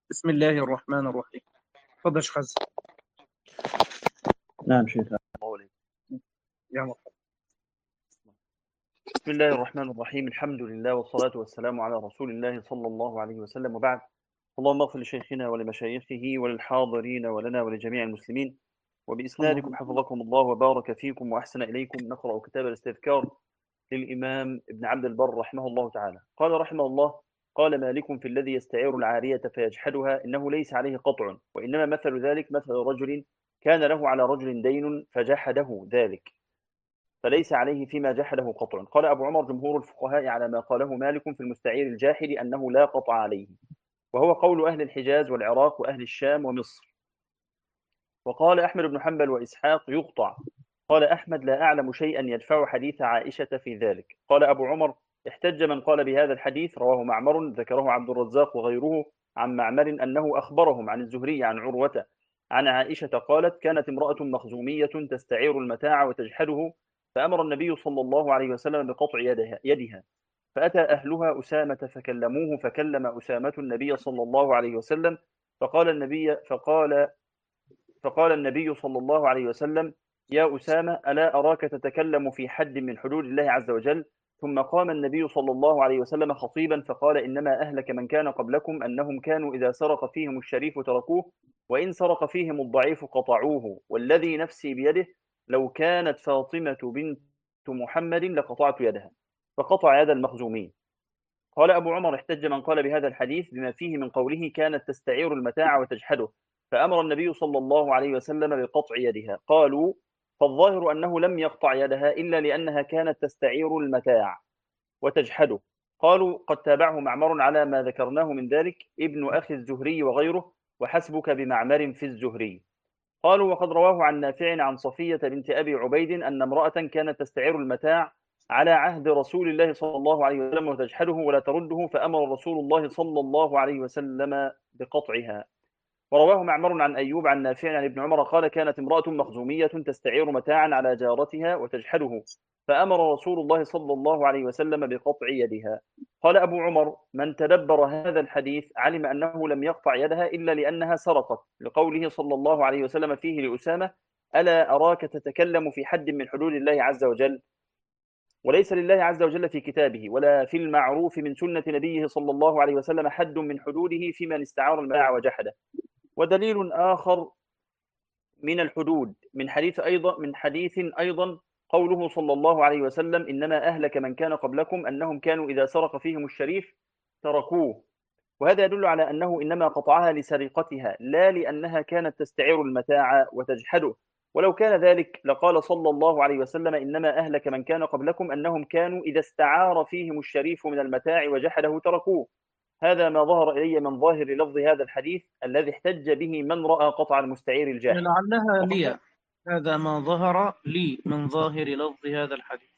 بسم الله الرحمن الرحيم. تفضل يا شيخ حسن. نعم شيخ. يا مرحبا. بسم الله الرحمن الرحيم، الحمد لله والصلاة والسلام على رسول الله صلى الله عليه وسلم، وبعد. اللهم اغفر لشيخنا ولمشايخه وللحاضرين ولنا ولجميع المسلمين. وبإسنادكم اللهم حفظكم الله وبارك فيكم وأحسن إليكم، نقرأ كتاب الاستذكار للإمام ابن عبد البر رحمه الله تعالى. قال رحمه الله: قال مالك في الذي يستعير العارية فيجحدها إنه ليس عليه قطع، وإنما مثل ذلك مثل رجل كان له على رجل دين فجحده ذلك، فليس عليه فيما جحده قطع. قال أبو عمر: جمهور الفقهاء على ما قاله مالك في المستعير الجاحد أنه لا قطع عليه، وهو قول أهل الحجاز والعراق وأهل الشام ومصر. وقال أحمد بن حنبل وإسحاق: يقطع. قال أحمد: لا أعلم شيئا يدفع حديث عائشة في ذلك. قال أبو عمر: احتج من قال بهذا الحديث، رواه معمر، ذكره عبد الرزاق وغيره عن معمر أنه أخبرهم عن الزهري عن عروة عن عائشة قالت: كانت امرأة مخزومية تستعير المتاع وتجحده، فأمر النبي صلى الله عليه وسلم بقطع يدها، فأتى أهلها أسامة فكلموه، فكلم أسامة النبي صلى الله عليه وسلم، فقال النبي صلى الله عليه وسلم: يا أسامة، ألا أراك تتكلم في حد من حدود الله عز وجل؟ ثم قام النبي صلى الله عليه وسلم خطيبا فقال: إنما أهلك من كان قبلكم أنهم كانوا إذا سرق فيهم الشريف تركوه، وإن سرق فيهم الضعيف قطعوه، والذي نفسي بيده لو كانت فاطمة بنت محمد لقطعت يدها. فقطع يد المخزومين. قال أبو عمر: احتج من قال بهذا الحديث بما فيه من قوله كانت تستعير المتاع وتجحده، فأمر النبي صلى الله عليه وسلم بقطع يدها. قالوا: فالظاهر أنه لم يقطع يدها إلا لأنها كانت تستعير المتاع وتجحده. قالوا: قد تابعه معمر على ما ذكرناه من ذلك، ابن أخي الزهري وغيره، وحسبك بمعمر في الزهري. قالوا: وقد رواه عن نافع عن صفية بنت أبي عبيد أن امرأة كانت تستعير المتاع على عهد رسول الله صلى الله عليه وسلم وتجحده ولا ترده، فأمر رسول الله صلى الله عليه وسلم بقطعها. ورواه معمر عن أيوب عن نافع عن ابن عمر قال: كانت امرأة مخزومية تستعير متاعا على جارتها وتجحده، فأمر رسول الله صلى الله عليه وسلم بقطع يدها. قال أبو عمر: من تدبر هذا الحديث علم أنه لم يقطع يدها إلا لأنها سرقت، لقوله صلى الله عليه وسلم فيه لأسامة: ألا أراك تتكلم في حد من حدود الله عز وجل؟ وليس لله عز وجل في كتابه ولا في المعروف من سنة نبيه صلى الله عليه وسلم حد من حدوده في من استعار الماع وجحده. ودليل آخر من الحدود من حديث أيضا قوله صلى الله عليه وسلم: إنما أهلك من كان قبلكم أنهم كانوا إذا سرق فيهم الشريف تركوه. وهذا يدل على أنه إنما قطعها لسرقتها لا لأنها كانت تستعير المتاع وتجحده. ولو كان ذلك لقال صلى الله عليه وسلم: إنما أهلك من كان قبلكم أنهم كانوا إذا استعار فيهم الشريف من المتاع وجحده تركوه. هذا ما ظهر إلي من ظاهر لفظ هذا الحديث الذي احتج به من رأى قطع المستعير الجاحد. لعلها وقد لي. هذا ما ظهر لي من ظاهر لفظ هذا الحديث.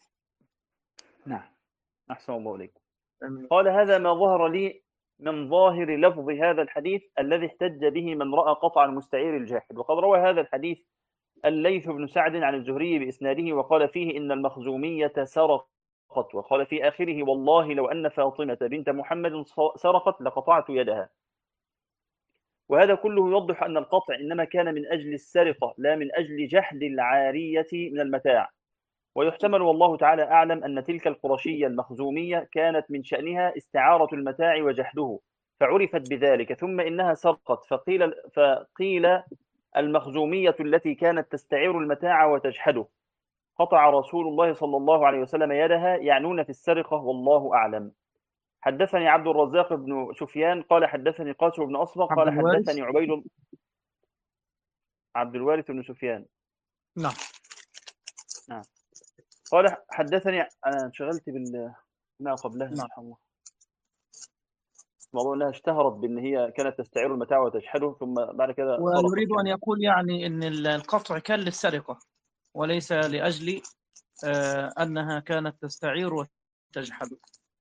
نعم، أحسن الله إليكم. آمين. قال: هذا ما ظهر لي من ظاهر لفظ هذا الحديث الذي احتج به من رأى قطع المستعير الجاحد. وقد روى هذا الحديث الليث بن سعد عن الزهري بإسناده وقال فيه: إن المخزومية سرقت، وقال في آخره: والله لو أن فاطمة بنت محمد سرقت لقطعت يدها. وهذا كله يوضح أن القطع إنما كان من أجل السرقة لا من أجل جحد العارية من المتاع. ويحتمل والله تعالى أعلم أن تلك القرشية المخزومية كانت من شأنها استعارة المتاع وجحده فعرفت بذلك، ثم إنها سرقت فقيل المخزومية التي كانت تستعير المتاع وتجحده. قطع رسول الله صلى الله عليه وسلم يدها، يعنون في السرقة، والله أعلم. حدثني عبد الرزاق بن سفيان قال حدثني قاسم بن أصبغ عبد قال الوارث. حدثني عبد الوارث بن سفيان. نعم. نعم. قال حدثني، أنا انشغلت ما قبلها نعم. سبحان الله. موضوع أنها اشتهرت بأن هي كانت تستعير المتاع وتجحده ثم بعد كده سرقت ويريد أن كمان. يقول يعني أن القطع كان للسرقة وليس لأجل أنها كانت تستعير وتجحد،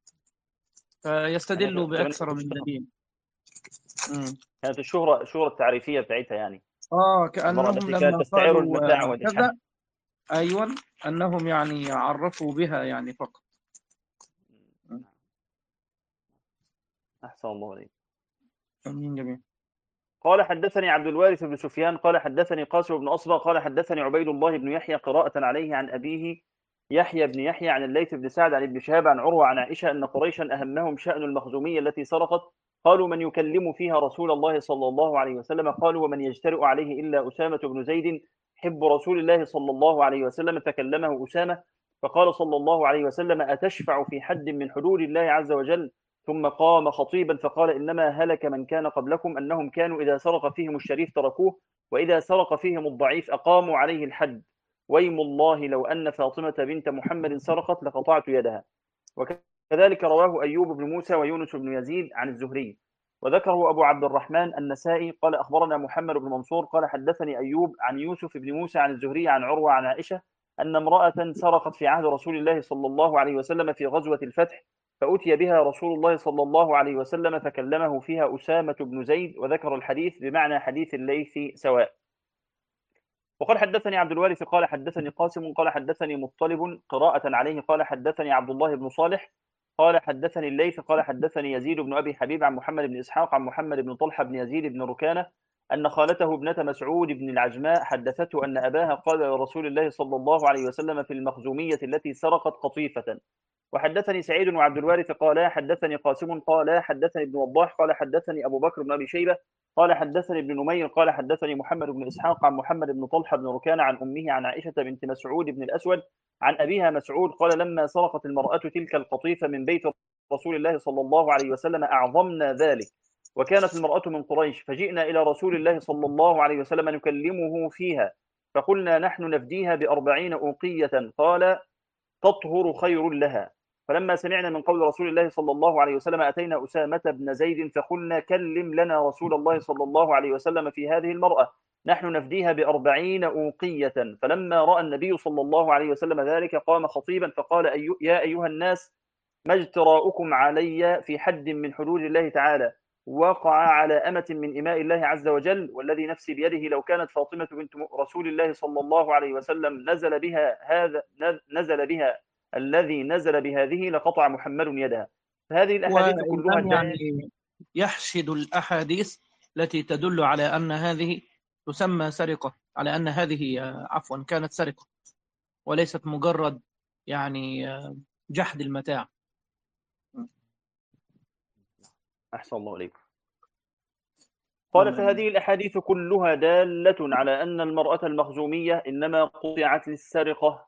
يعني فيستدل كمان بأكثر من اشتهرت. دليل. مم. كانت الشهرة التعريفية بتاعتها يعني. المرأة كأنهم التي كانت لما تستعير قالوا المتاع وتجحده. كذا. أيوة. أنهم يعني عرفوا بها يعني فقط. أحسن الله عليك. أمين جميل. قال حدثني عبد الوارث بن سفيان قال حدثني قاسم بن أصبغ قال حدثني عبيد الله بن يحيى قراءة عليه عن أبيه يحيى بن يحيى عن الليث بن سعد عن ابن شهاب عن عروة عن عائشة أن قريشا أهمهم شأن المخزومية التي سرقت. قالوا من يكلم فيها رسول الله صلى الله عليه وسلم؟ قالوا ومن يجترئ عليه إلا أسامة بن زيد حب رسول الله صلى الله عليه وسلم. فكلمه أسامة فقال صلى الله عليه وسلم أتشفع في حد من حدود الله عز وجل؟ ثم قام خطيبا فقال إنما هلك من كان قبلكم أنهم كانوا إذا سرق فيهم الشريف تركوه وإذا سرق فيهم الضعيف أقاموا عليه الحد. ويم الله لو أن فاطمة بنت محمد سرقت لقطعت يدها. وكذلك رواه أيوب بن موسى ويونس بن يزيد عن الزهري. وذكره أبو عبد الرحمن النسائي قال أخبرنا محمد بن منصور قال حدثني أيوب عن يوسف بن موسى عن الزهري عن عروة عن عائشة أن امرأة سرقت في عهد رسول الله صلى الله عليه وسلم في غزوة الفتح فأتي بها رسول الله صلى الله عليه وسلم فكلمه فيها أسامة بن زيد وذكر الحديث بمعنى حديث الليث سواء. وقال حدثني عبد الوارث قال حدثني قاسم قال حدثني مطلب قراءة عليه قال حدثني عبد الله بن صالح قال حدثني الليث قال حدثني يزيد بن أبي حبيب عن محمد بن إسحاق عن محمد بن طلحة بن يزيد بن ركانة أن خالته ابنة مسعود بن العجماء حدثته أن أباها قال لرسول الله صلى الله عليه وسلم في المخزومية التي سرقت قطيفة. وحدثني سعيد وعبد الوارث قال حدثني قاسم قال حدثني ابن وضاح قال حدثني أبو بكر بن أبي شيبة قال حدثني ابن نمير قال حدثني محمد بن إسحاق عن محمد بن طلحة بن ركان عن أمه عن عائشة بنت مسعود بن الأسود عن أبيها مسعود قال لما سرقت المرأة تلك القطيفة من بيت رسول الله صلى الله عليه وسلم أعظمنا ذلك وكانت المرأة من قريش فجئنا إلى رسول الله صلى الله عليه وسلم نكلمه فيها فقلنا نحن نفديها ب40 أوقية قال تطهر خير لها. فلما سمعنا من قول رسول الله صلى الله عليه وسلم أتينا أسامة بن زيد فقلنا كلم لنا رسول الله صلى الله عليه وسلم في هذه المرأة نحن نفديها ب40 أوقية. فلما رأى النبي صلى الله عليه وسلم ذلك قام خطيبا فقال يا أيها الناس ما اجتراؤكم علي في حد من حدود الله تعالى وقع على أمة من إماء الله عز وجل والذي نفسي بيده لو كانت فاطمة بنت رسول الله صلى الله عليه وسلم نزل بها الذي نزل بهذه لقطع محمد يدها. فهذه الأحاديث كلها والإمام يعني يحشد الأحاديث التي تدل على أن هذه تسمى سرقة، على أن هذه عفوا كانت سرقة وليست مجرد يعني جحد المتاع. أحسن الله عليكم. قال فهذه الأحاديث كلها دالة على أن المرأة المخزومية إنما قطعت للسرقة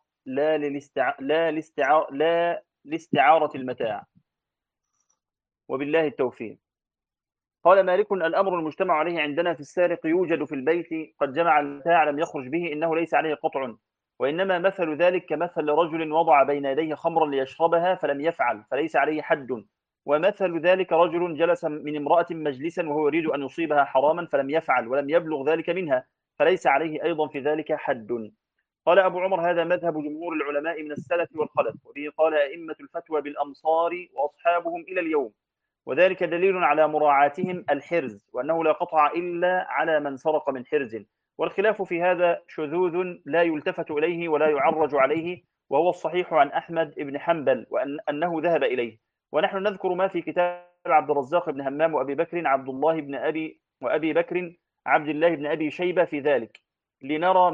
لا لاستعارة المتاع. وبالله التوفيق. قال مالك الأمر المجتمع عليه عندنا في السارق يوجد في البيت قد جمع المتاع لم يخرج به إنه ليس عليه قطع وإنما مثل ذلك كمثل رجل وضع بين يديه خمرا ليشربها فلم يفعل فليس عليه حد. ومثل ذلك رجل جلس من امرأة مجلسا وهو يريد أن يصيبها حراما فلم يفعل ولم يبلغ ذلك منها فليس عليه أيضا في ذلك حد. قال أبو عمر هذا مذهب جمهور العلماء من السلف والخلف وبه قال أئمة الفتوى بالأمصار وأصحابهم إلى اليوم وذلك دليل على مراعاتهم الحرز وأنه لا قطع إلا على من سرق من حرز. والخلاف في هذا شذوذ لا يلتفت إليه ولا يعرج عليه وهو الصحيح عن أحمد بن حنبل وأنه ذهب إليه. ونحن نذكر ما في كتاب عبد الرزاق بن همام وأبي بكر عبد الله بن وأبي بكر عبد الله بن أبي شيبة في ذلك لنرى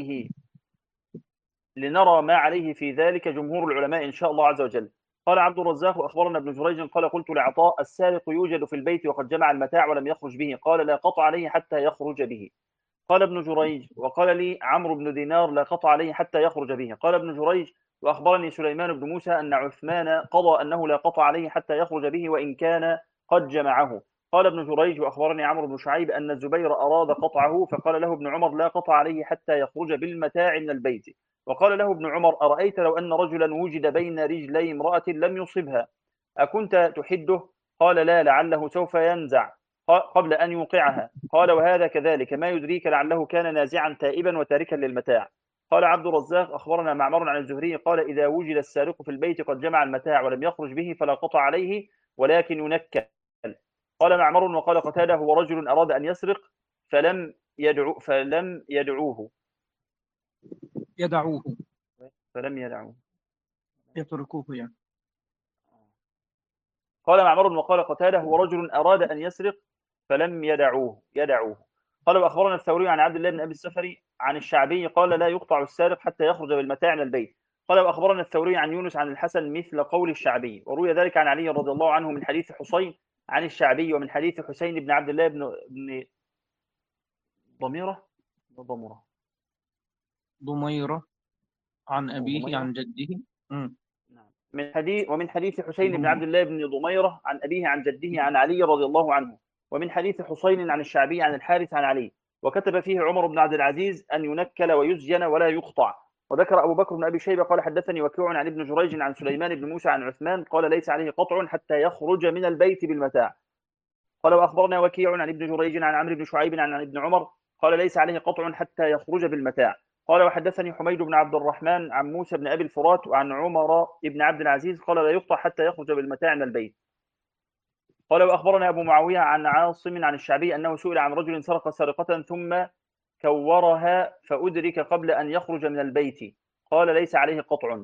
ما عليه في ذلك جمهور العلماء إن شاء الله عز وجل. قال عبد الرزاق وأخبرنا ابن جريج قال قلت لعطاء السارق يوجد في البيت وقد جمع المتاع ولم يخرج به قال لا قطع عليه حتى يخرج به. قال ابن جريج وقال لي عمرو بن دينار لا قطع عليه حتى يخرج به. قال ابن جريج وأخبرني سليمان بن موسى أن عثمان قضى أنه لا قطع عليه حتى يخرج به وإن كان قد جمعه. قال ابن جريج وأخبرني عمرو بن شعيب أن الزبير أراد قطعه فقال له ابن عمر لا قطع عليه حتى يخرج بالمتاع من البيت. وقال له ابن عمر أرأيت لو أن رجلا وجد بين رجلي امرأة لم يصبها أكنت تحده؟ قال لا لعله سوف ينزع قبل أن يوقعها. قال وهذا كذلك ما يدريك لعله كان نازعا تائبا وتاركا للمتاع. قال عبد الرزاق أخبرنا معمر عن الزهري قال إذا وجد السارق في البيت قد جمع المتاع ولم يخرج به فلا قطع عليه ولكن ينكل. قال معمر وقال قتادة هو رجل أراد أن يسرق فلم يدعوه يتركوه يعني. قال معمر وقال قتادة هو رجل أراد أن يسرق فلم يدعوه. قال وأخبرنا الثوري عن عبد الله بن أبي السفري عن الشعبي قال لا يقطع السارق حتى يخرج بالمتاع من البيت. قال وأخبرنا الثوري عن يونس عن الحسن مثل قول الشعبي، وروي ذلك عن علي رضي الله عنه من حديث حسين عن الشعبي ومن حديث حسين بن عبد الله بن ضميرة ضميرة عن أبيه ضميرة عن جده. نعم. ومن حديث حسين بن عبد ضميرة. الله بن ضميرة عن أبيه عن جده عن علي رضي الله عنه، ومن حديث حسين عن الشعبي عن الحارث عن علي. وكتب فيه عمر بن عبد العزيز أن ينكل ويزين ولا يقطع. وذكر أبو بكر بن أبي شيبة قال حدثني وكيع عن ابن جريج عن سليمان بن موسى عن عثمان قال ليس عليه قطع حتى يخرج من البيت بالمتاع. قال وأخبرنا وكيع عن ابن جريج عن عمرو بن شعيب عن ابن عمر قال ليس عليه قطع حتى يخرج بالمتاع. قال وحدثني حميد بن عبد الرحمن عن موسى بن أبي الفرات وعن عمر بن عبد العزيز قال لا يقطع حتى يخرج بالمتاع من البيت. قال وأخبرنا أبو معاوية عن عاصم عن الشعبي أنه سئل عن رجل سرق سرقة ثم كورها فأدرك قبل أن يخرج من البيت قال ليس عليه قطع.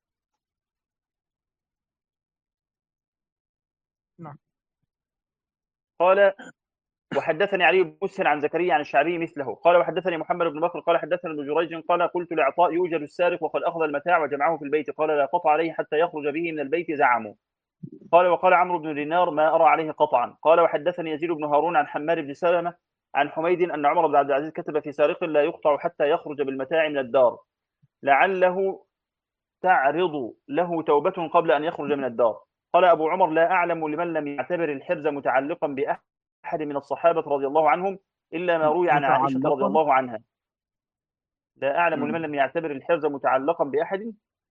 نعم. قال وحدثني علي بن مسهر عن زكريا عن الشعبي مثله. قال وحدثني محمد بن بكر قال حدثنا ابن جريج قال قلت لعطاء يوجد السارق وقد أخذ المتاع وجمعه في البيت قال لا قطع عليه حتى يخرج به من البيت زعموا. قال وقال عمرو بن دينار ما أرى عليه قطعا. قال وحدثني يزيد بن هارون عن حماد بن سلمة عن حميد أن عمر بن عبد العزيز كتب في سارق لا يقطع حتى يخرج بالمتاع من الدار لعله تعرض له توبة قبل أن يخرج من الدار. قال أبو عمر لا أعلم لمن لم يعتبر الحرز متعلقا بأحد من الصحابة رضي الله عنهم إلا ما روي عن عائشة رضي متعلقا. الله عنها. لا أعلم لمن لم يعتبر الحرز متعلقا بأحد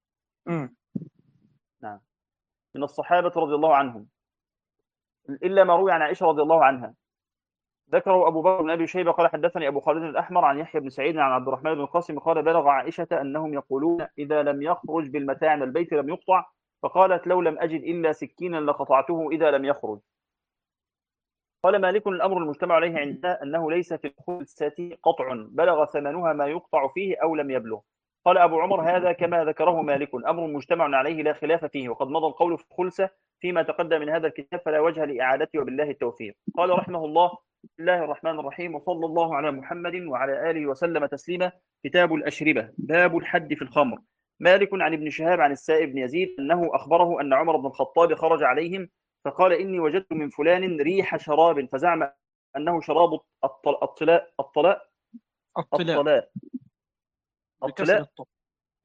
نعم من الصحابة رضي الله عنهم إلا ما روي عن عائشة رضي الله عنها. ذكره أبو بكر بن أبي شيبة قال حدثني أبو خالد الأحمر عن يحيى بن سعيد عن عبد الرحمن بن القاسم قال بلغ عائشة أنهم يقولون إذا لم يخرج بالمتاع من البيت لم يقطع، فقالت لو لم أجد إلا سكينا لقطعته إذا لم يخرج. قال مالك الأمر المجتمع عليه عندنا أنه ليس في الخلسة قطع بلغ ثمنها ما يقطع فيه أو لم يبلغ. قال أبو عمر هذا كما ذكره مالك أمر مجتمع عليه لا خلاف فيه، وقد مضى القول في الخلسة فيما تقدم من هذا الكتاب فلا وجه لإعادته وبالله التوفيق. قال رحمه الله بسم الله الرحمن الرحيم وصلى الله على محمد وعلى آله وسلم تسليما. كتاب الأشربة باب الحد في الخمر. مالك عن ابن شهاب عن السائب بن يزيد أنه أخبره أن عمر بن الخطاب خرج عليهم فقال إني وجدت من فلان ريح شراب فزعم أنه شراب الطلاء الطلاء الطلاء بكسر الطلاء الطاء.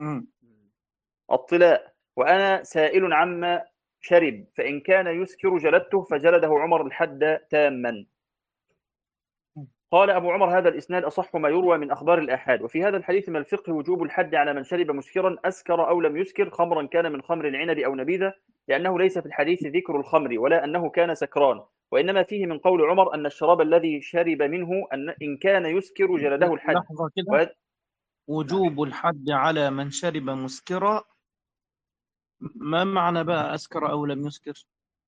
الطلاء وأنا سائل عما شرب فإن كان يسكر جلدته فجلده عمر الحد تاما. قال أبو عمر هذا الإسناد أصح ما يروى من أخبار الآحاد. وفي هذا الحديث من الفقه وجوب الحد على من شرب مسكرا أسكر أو لم يسكر خمرا كان من خمر العنب أو نبيذة، لأنه ليس في الحديث ذكر الخمر ولا أنه كان سكران، وإنما فيه من قول عمر أن الشراب الذي شرب منه إن كان يسكر جلده الحد. لحظة كده. و... نعم. وجوب الحد على من شرب مسكرا، ما معنى بقى أسكر أو لم يسكر؟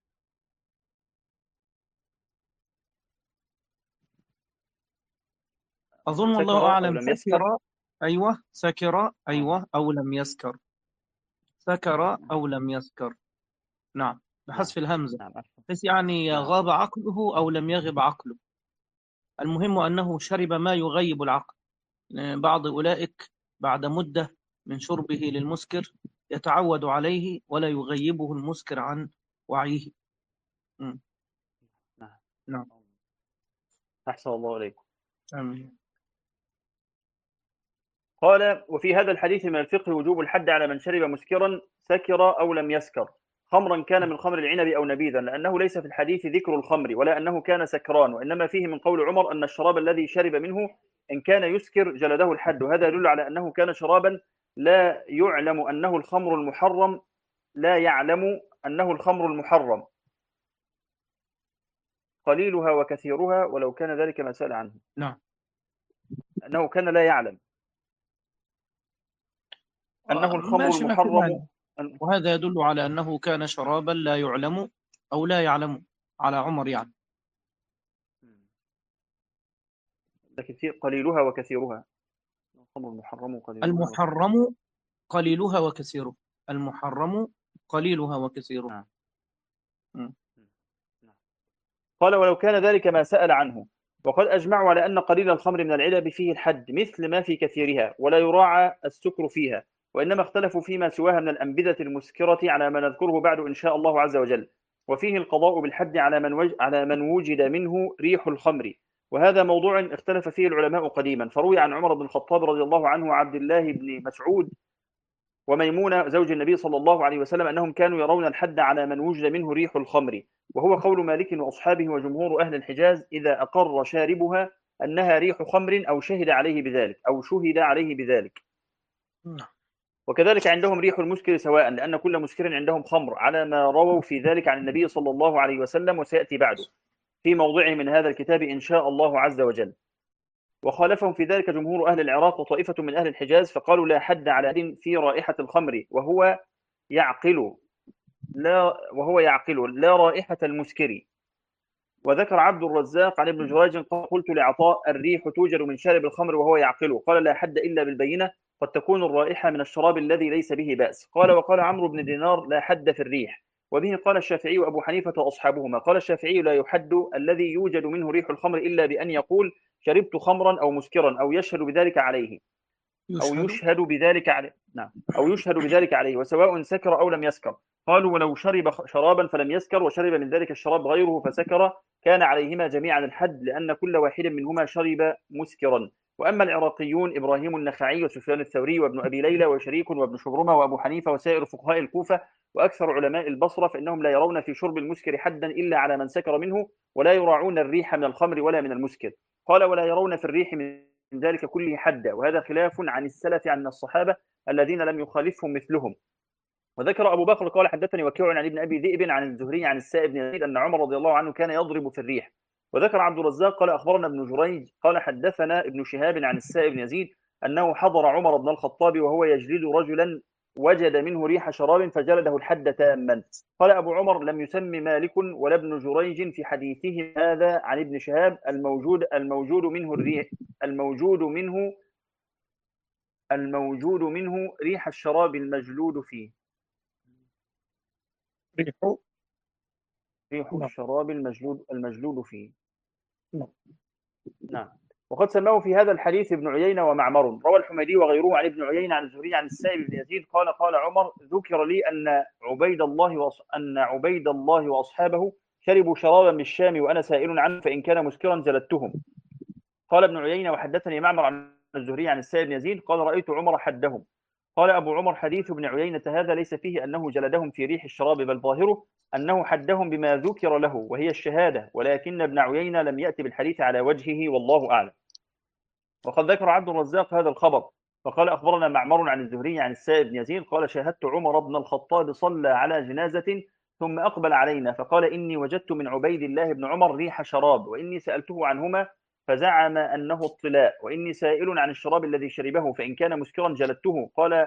أظن والله سكر أو أعلم لم يسكر. سكر. أيوة سكر، آه. أيوة، أو لم يسكر. سكر نعم. أو لم يسكر. نعم، نعم. بحذف الهمزة، نعم. بس يعني نعم. غاب عقله أو لم يغب عقله. المهم أنه شرب ما يغيب العقل. بعض أولئك بعد مدة من شربه للمسكر يتعود عليه ولا يغيبه المسكر عن وعيه. م. نعم. نعم. أحسن الله عليكم. آمين. قال وفي هذا الحديث من الفقه وجوب الحد على من شرب مسكرا سكر أو لم يسكر خمرا كان من خمر العنب أو نبيذا، لأنه ليس في الحديث ذكر الخمر ولا أنه كان سكران، وإنما فيه من قول عمر أن الشراب الذي شرب منه إن كان يسكر جلده الحد. وهذا يدل على أنه كان شرابا لا يعلم أنه الخمر المحرم، لا يعلم أنه الخمر المحرم قليلها وكثيرها ولو كان ذلك ما سأل عنه. نعم. أنه كان لا يعلم أنه الخمر ماشي، ما في مانع. المحرم. وهذا يدل على أنه كان شرابا لا يعلم أو لا يعلم على عمر يعني. لكن في قليلها وكثيرها. الخمر المحرم قليلها وكثيرها. المحرم قليلها وكثيرها. المحرم قليلها وكثيرها. نعم. م. نعم. قال ولو كان ذلك ما سأل عنه. وقد أجمعوا على أن قليل الخمر من العلب فيه الحد مثل ما في كثيرها، ولا يراعى السكر فيها، وإنما اختلفوا فيما سواها من الأنبذة المسكرة على ما نذكره بعد إن شاء الله عز وجل. وفيه القضاء بالحد على من وجد منه ريح الخمر، وهذا موضوع اختلف فيه العلماء قديما. فروي عن عمر بن الخطاب رضي الله عنه وعبد الله بن مسعود وميمونة زوج النبي صلى الله عليه وسلم أنهم كانوا يرون الحد على من وجد منه ريح الخمر، وهو قول مالك وأصحابه وجمهور أهل الحجاز إذا أقر شاربها أنها ريح خمر أو شهد عليه بذلك. وكذلك عندهم ريح المسكر سواء، لأن كل مسكر عندهم خمر، على ما رووا في ذلك عن النبي صلى الله عليه وسلم، وسيأتي بعده في موضعه من هذا الكتاب إن شاء الله عز وجل. وخالفهم في ذلك جمهور أهل العراق وطائفة من أهل الحجاز، فقالوا لا حد على أحد في رائحة الخمر وهو يعقل لا رائحة المسكر. وذكر عبد الرزاق عن ابن جريج قال قلت لعطاء الريح توجد من شارب الخمر وهو يعقل، قال لا حد إلا بالبينة، قد تكون الرائحة من الشراب الذي ليس به بأس. وقال عمرو بن دينار لا حد في الريح، وبه قال الشافعي وأبو حنيفة وأصحابهما. قال الشافعي لا يحد الذي يوجد منه ريح الخمر إلا بأن يقول شربت خمرا أو مسكرا أو يشهد بذلك عليه أو يشهد بذلك عليه وسواء سكر أو لم يسكر. قالوا ولو شرب شرابا فلم يسكر وشرب من ذلك الشراب غيره فسكر كان عليهما جميعا الحد، لأن كل واحد منهما شرب مسكرا. وأما العراقيون إبراهيم النخعي وسفيان الثوري وابن أبي ليلى وشريك وابن شبرمة وأبو حنيفة وسائر فقهاء الكوفة وأكثر علماء البصرة، فإنهم لا يرون في شرب المسكر حدا إلا على من سكر منه، ولا يراعون الريح من الخمر ولا من المسكر. قال ولا يرون في الريح من ذلك كله حدا، وهذا خلاف عن السلف عن الصحابة الذين لم يخالفهم مثلهم. وذكر أبو بكر قال حدثني وكيع عن ابن أبي ذئب عن الزهري عن السائب بن يزيد أن عمر رضي الله عنه كان يضرب في الريح. وذكر عبد الرزاق قال أخبرنا ابن جريج قال حدثنا ابن شهاب عن السائب بن يزيد أنه حضر عمر بن الخطاب وهو يجلد رجلا وجد منه ريح شراب فجلده الحد تاما. قال أبو عمر لم يسمي مالك ولا ابن جريج في حديثه هذا عن ابن شهاب الموجود منه ريح الشراب المجلود فيه. ريح الشراب المجلود فيه. نعم. وقد سماه في هذا الحديث ابن عيينة ومعمر. روى الحميدي وغيره عن ابن عيينة عن الزهري عن السائب بن يزيد قال عمر ذكر لي أن عبيد الله وأصحابه شربوا شرابا من الشام وأنا سائل عنه فإن كان مسكرا جلدتهم. قال ابن عيينة وحدثني معمر عن الزهري عن السائب بن يزيد قال رأيت عمر حدهم. قال أبو عمر حديث ابن عيينة هذا ليس فيه أنه جلدهم في ريح الشراب، بل ظاهره أنه حدهم بما ذكر له وهي الشهادة، ولكن ابن عيينة لم يأتي بالحديث على وجهه والله أعلم. وقد ذكر عبد الرزاق هذا الخبر فقال أخبرنا معمر عن الزهري عن السائب بن يزيد قال شاهدت عمر بن الخطاب صلى على جنازة ثم أقبل علينا فقال إني وجدت من عبيد الله بن عمر ريح شراب وإني سألته عنهما فزعم أنه الطلاء، وإني سائل عن الشراب الذي شربه فإن كان مسكرا جلدته. قال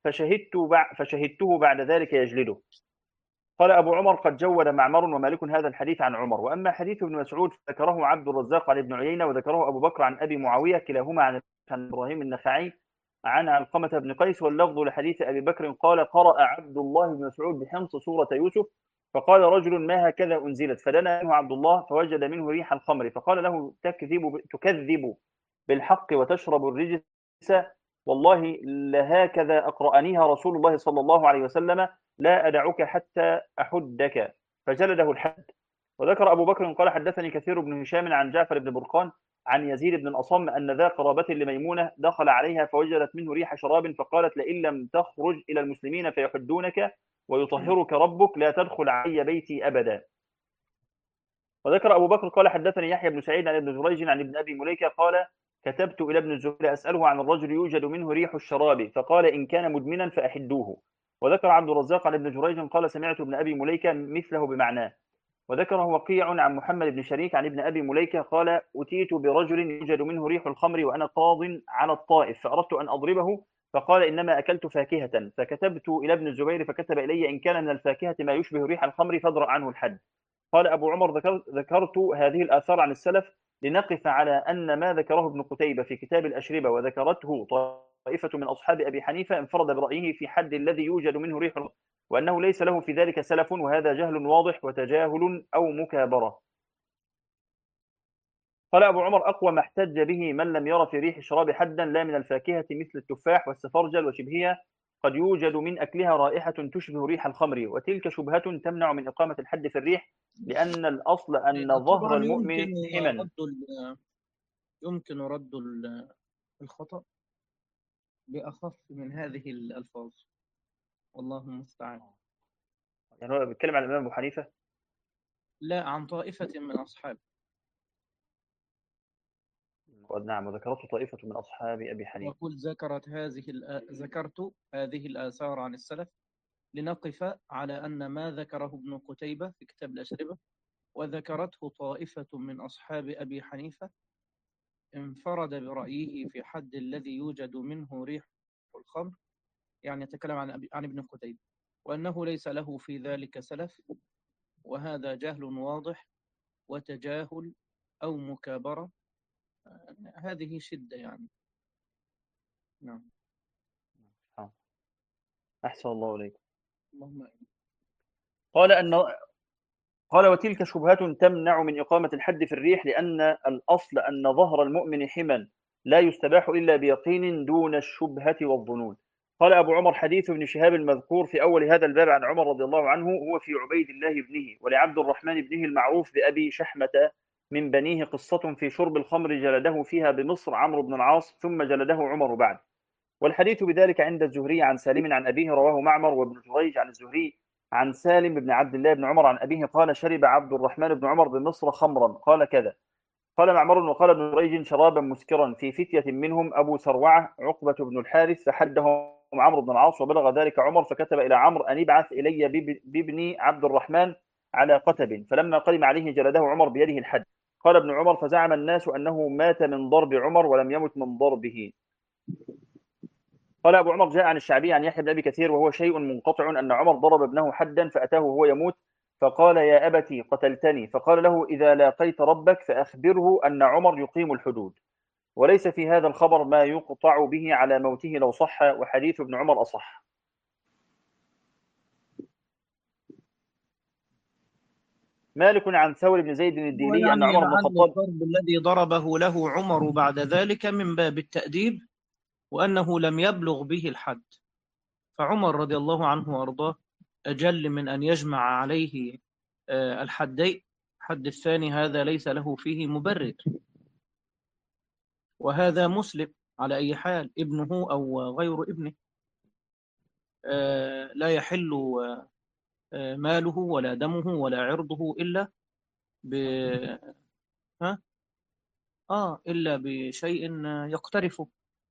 فشهدته بعد ذلك يجلده. قال أبو عمر قد جود معمر ومالك هذا الحديث عن عمر. وأما حديث ابن مسعود ذكره عبد الرزاق عن ابن عيينة وذكره أبو بكر عن أبي معاوية كلاهما عن إبراهيم النخعي عن علقمة بن قيس، واللفظ لحديث أبي بكر قال قرأ عبد الله بن مسعود بحمص سورة يوسف فقال رجل ما هكذا أنزلت فدنا منه عبد الله فوجد منه ريح الخمر فقال له تكذب بالحق وتشرب الرجس، والله لهكذا أقرأنيها رسول الله صلى الله عليه وسلم لا أدعك حتى أحدك، فجلده الحد. وذكر أبو بكر قال حدثني كثير بن هشام عن جعفر بن برقان عن يزيد بن الأصم أن ذا قرابة لميمونة دخل عليها فوجدت منه ريح شراب فقالت لئن لم تخرج إلى المسلمين فيحدونك ويطهرك ربك لا تدخل علي بيتي أبدا. وذكر أبو بكر قال حدثني يحيى بن سعيد عن ابن جريج عن ابن أبي مليكة قال كتبت إلى ابن الزبير أسأله عن الرجل يوجد منه ريح الشراب فقال إن كان مدمنا فأحدوه. وذكر عبد الرزاق عن ابن جريج قال سمعت ابن أبي مليكة مثله بمعناه. وذكره وقيع عن محمد بن شريك عن ابن أبي مليكة قال أتيت برجل يوجد منه ريح الخمر وأنا قاض على الطائف فأردت أن أضربه فقال إنما أكلت فاكهة، فكتبت إلى ابن الزبير فكتب إلي إن كان من الفاكهة ما يشبه ريح الخمر فادرأ عنه الحد. قال أبو عمر ذكرت هذه الآثار عن السلف لنقف على أن ما ذكره ابن قتيبة في كتاب الأشربة وذكرته طائفة من أصحاب أبي حنيفة انفرد برأيه في حد الذي يوجد منه ريح الخمر وأنه ليس له في ذلك سلف، وهذا جهل واضح وتجاهل أو مكابرة. قال أبو عمر: أقوى ما احتج به من لم ير في ريح الشراب حدا لا من الفاكهة مثل التفاح والسفرجل وشبهها قد يوجد من أكلها رائحة تشبه ريح الخمر، وتلك شبهة تمنع من إقامة الحد في الريح، لأن الأصل أن ظهر طبعا المؤمن حما. يمكن رد الخطأ بأخف من هذه الألفاظ، والله المستعان. يعني هو بيتكلم عن الإمام أبو حنيفة؟ لا، عن طائفة من أصحابه. نعم، وذكرته طائفة من أصحاب أبي حنيفة. وقل ذكرت هذه الآثار عن السلف لنقف على أن ما ذكره ابن قتيبة في كتاب الأشربة وذكرته طائفة من أصحاب أبي حنيفة انفرد برأيه في حد الذي يوجد منه ريح الخمر، يعني يتكلم عن ابن قتيبة، وأنه ليس له في ذلك سلف، وهذا جهل واضح وتجاهل أو مكابرة، هذه شدة يعني. نعم. أحسن الله إليك. اللهم آمين. قال قال: وتلك شبهة تمنع من إقامة الحد في الريح، لأن الأصل أن ظهر المؤمن حما لا يستباح إلا بيقين دون الشبهة والظنون. قال أبو عمر: حديث ابن شهاب المذكور في أول هذا الباب عن عمر رضي الله عنه هو في عبيد الله ابنه، ولعبد الرحمن ابنه المعروف بأبي شحمة من بنيه قصة في شرب الخمر جلده فيها بمصر عمرو بن العاص، ثم جلده عمر بعد. والحديث بذلك عند الزهري عن سالم عن أبيه، رواه معمر وابن جريج عن الزهري عن سالم بن عبد الله بن عمر عن أبيه قال: شرب عبد الرحمن بن عمر بمصر خمرا قال كذا. قال معمر: وقال ابن جريج: شرابا مسكرا في فتية منهم أبو سروعة عقبة بن الحارث، فحدهم عمرو بن العاص، وبلغ ذلك عمر فكتب إلى عمرو أن ابعث إلي بابني عبد الرحمن على قتب، فلما قدم عليه جلده عمر بيده الحد. قال ابن عمر: فزعم الناس أنه مات من ضرب عمر ولم يمت من ضربه. قال أبو عمر: جاء عن الشعبي عن يحيى بن أبي كثير وهو شيء منقطع أن عمر ضرب ابنه حدا فأتاه وهو يموت، فقال: يا أبتي قتلتني. فقال له: إذا لاقيت ربك فأخبره أن عمر يقيم الحدود. وليس في هذا الخبر ما يقطع به على موته لو صح، وحديث ابن عمر أصح. مالك عن ثور بن زيد الديلي أن ويعني عمر بن لعل الخطاب الضرب الذي ضربه له عمر بعد ذلك من باب التأديب، وأنه لم يبلغ به الحد، فعمر رضي الله عنه وأرضاه أجل من أن يجمع عليه الحدين. الحد الثاني هذا ليس له فيه مبرر، وهذا مسلم على أي حال، ابنه أو غير ابنه لا يحل ماله ولا دمه ولا عرضه إلا ب ها إلا بشيء يقترفه.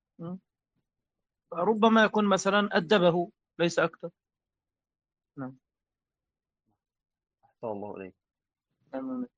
ربما يكون مثلا أدبه، ليس أكثر. نعم. أحسن الله إليك. نعم.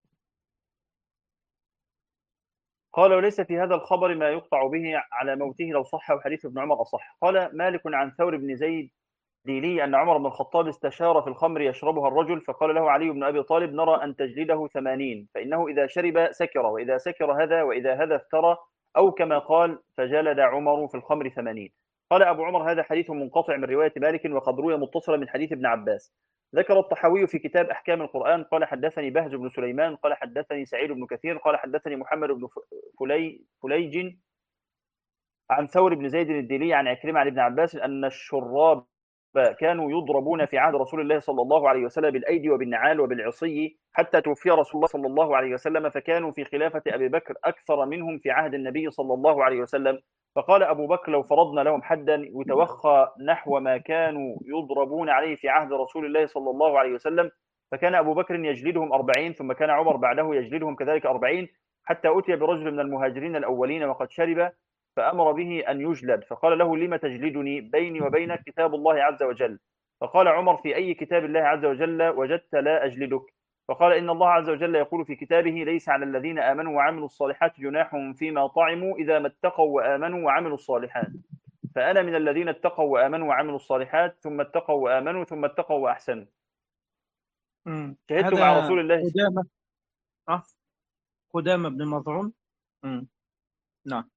قال: وليس في هذا الخبر ما يقطع به على موته لو صح، وحديث ابن عمر أصح. قال مالك عن ثور بن زيد ديلي أن عمر بن الخطاب استشار في الخمر يشربها الرجل، فقال له علي بن أبي طالب: نرى أن تجلده 80، فإنه إذا شرب سكر، وإذا سكر هذا، وإذا هذا افترى، أو كما قال: فجلد عمر في الخمر 80. قال أبو عمر: هذا حديث منقطع من رواية مالك، وقد روي متصلا من حديث ابن عباس. ذكر الطحاوي في كتاب أحكام القرآن قال: حدثني بهز بن سليمان قال: حدثني سعيد بن كثير قال: حدثني محمد بن فليج عن ثور بن زيد الديلي عن عكرمة عن ابن عباس أن الشراب كانوا يضربون في عهد رسول الله صلى الله عليه وسلم بالأيدي وبالنعال وبالعصي حتى توفي رسول الله صلى الله عليه وسلم، فكانوا في خلافة أبي بكر أكثر منهم في عهد النبي صلى الله عليه وسلم. فقال أبو بكر: لو فرضنا لهم حدا يتوخى نحو ما كانوا يضربون عليه في عهد رسول الله صلى الله عليه وسلم، فكان أبو بكر يجلدهم 40، ثم كان عمر بعده يجلدهم كذلك 40، حتى أتي برجل من المهاجرين الأولين وقد شرب فأمر به أن يجلد، فقال له: لم تجلدني؟ بيني وبينك كتاب الله عز وجل. فقال عمر: في أي كتاب الله عز وجل وجدت لا أجلدك؟ فقال: إن الله عز وجل يقول في كتابه: ليس على الذين آمنوا وعملوا الصالحات جناح فيما طعموا إذا ما اتقوا وآمنوا وعملوا الصالحات. فأنا من الذين اتقوا وآمنوا وعملوا الصالحات، ثم اتقوا وآمنوا، ثم اتقوا وأحسنوا. شهدت مع هذا رسول الله. قدامة قدامة بن مظعون. نعم.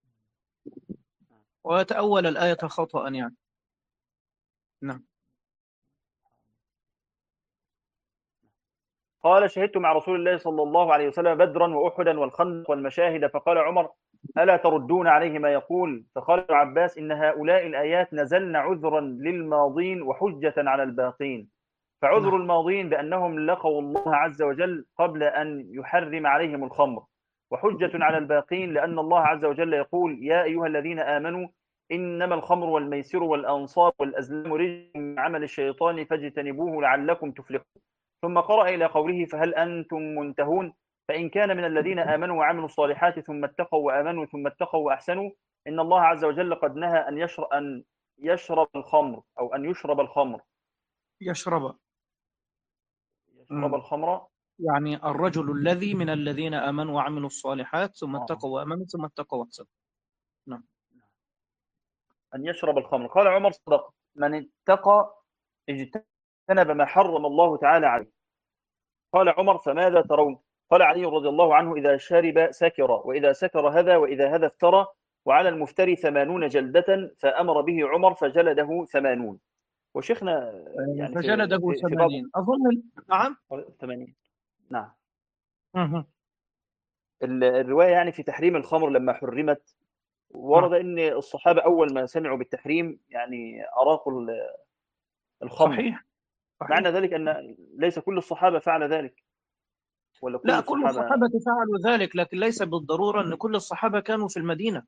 وتأول الآية خطأ يعني. نعم. قال شهدت مع رسول الله صلى الله عليه وسلم بدرا وأحدا والخندق والمشاهد. فقال عمر ألا تردون عليه ما يقول؟ فقال ابن عباس إن هؤلاء الآيات نزلن عذرا للماضين وحجة على الباقين. فعذر نعم. الماضين بأنهم لقوا الله عز وجل قبل أن يحرم عليهم الخمر، وحجة على الباقين لأن الله عز وجل يقول يا أيها الذين آمنوا إنما الخمر والميسر والأنصاب والأزلام رجس من عمل الشيطان فاجتنبوه لعلكم تفلحون. ثم قرأ إلى قوله فهل أنتم منتهون؟ فإن كان من الذين آمنوا وعملوا الصالحات ثم اتقوا وآمنوا ثم اتقوا وأحسنوا إن الله عز وجل قد نهى أن يشرب الخمر أو أن يشرب الخمر. يشرب. يشرب الخمر. يعني الرجل الذي من الذين آمنوا وعملوا الصالحات ثم آه. اتقوا وآمنوا ثم اتقوا واحسنوا. نعم. أن يشرب الخمر. قال عمر صدق من اتقى اجتنب ما حرم الله تعالى عليه. قال عمر فماذا ترون؟ قال علي رضي الله عنه إذا شرب سكر وإذا سكر هذا وإذا هذا افترى وعلى المفتري 80 جلدة. فأمر به عمر فجلده 80. وشيخنا يعني فجلده في بعض 80 أظن. نعم. 80. نعم. مه. الرواية يعني في تحريم الخمر لما حرمت نعم. ورد أن الصحابة أول ما سمعوا بالتحريم يعني أراقوا الخمر. صحيح. معنى صحيح. ذلك أن ليس كل الصحابة فعل ذلك ولا كل لا، كل الصحابة؟ الصحابة فعلوا ذلك، لكن ليس بالضرورة أن كل الصحابة كانوا في المدينة،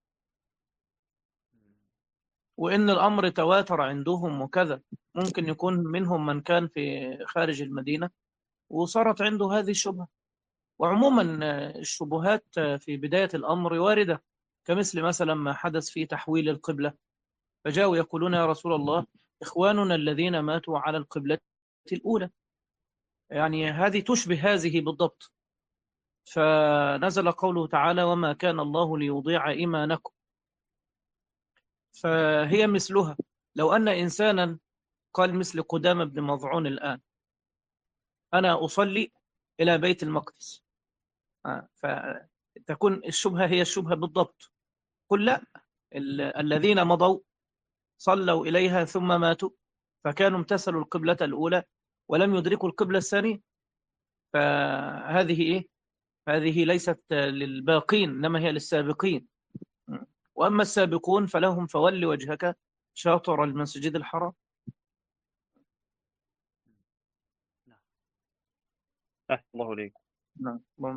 وإن الأمر تواتر عندهم وكذا. ممكن يكون منهم من كان في خارج المدينة وصارت عنده هذه الشبهة. وعموما الشبهات في بداية الأمر واردة، كمثل مثلا ما حدث في تحويل القبلة، فجاءوا يقولون يا رسول الله إخواننا الذين ماتوا على القبلة الأولى، يعني هذه تشبه هذه بالضبط. فنزل قوله تعالى وما كان الله ليضيع إيمانكم. فهي مثلها. لو أن إنسانا قال مثل قدامى بن مظعون الآن أنا أصلي إلى بيت المقدس، فتكون الشبهة هي الشبهة بالضبط. قل لا، الذين مضوا صلوا إليها ثم ماتوا، فكانوا امتثلوا القبلة الأولى ولم يدركوا القبلة الثانية. فهذه إيه؟ هذه ليست للباقين إنما هي للسابقين. وأما السابقون فلهم فول وجهك شاطر المسجد الحرام. أحسن الله إليك. نعم.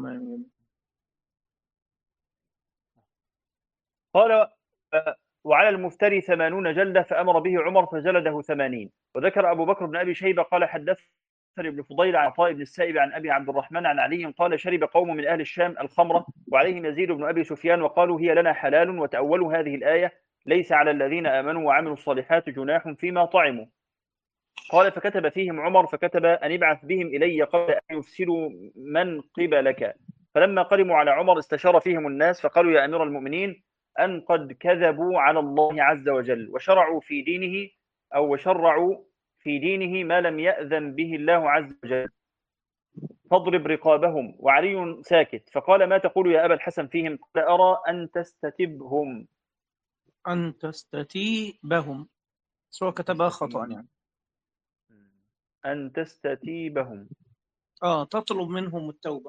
قال وعلى المفتري 80 جلدة. فأمر به عمر فجلده 80. وذكر أبو بكر بن أبي شيبة قال حدثني ابن فضيل عن عطاء بن السائب عن أبي عبد الرحمن عن علي قال شرب قوم من أهل الشام الخمرة وعليهم يزيد بن أبي سفيان وقالوا هي لنا حلال وتأولوا هذه الآية ليس على الذين آمنوا وعملوا الصالحات جناح فيما طعموا. قال فكتب فيهم عمر فكتب أن ابعث بهم إلي قبل أن يفسدوا من قبلك. فلما قدموا على عمر استشار فيهم الناس فقالوا يا أمير المؤمنين أن قد كذبوا على الله عز وجل وشرعوا في دينه أو وشرعوا في دينه ما لم يأذن به الله عز وجل فاضرب رقابهم. وعلي ساكت. فقال ما تقول يا أبا الحسن فيهم؟ قال أرى أن تستتبهم. أن تستتيبهم، سواء كتبها خطأ يعني. أن تستتيبهم. تطلب منهم التوبة.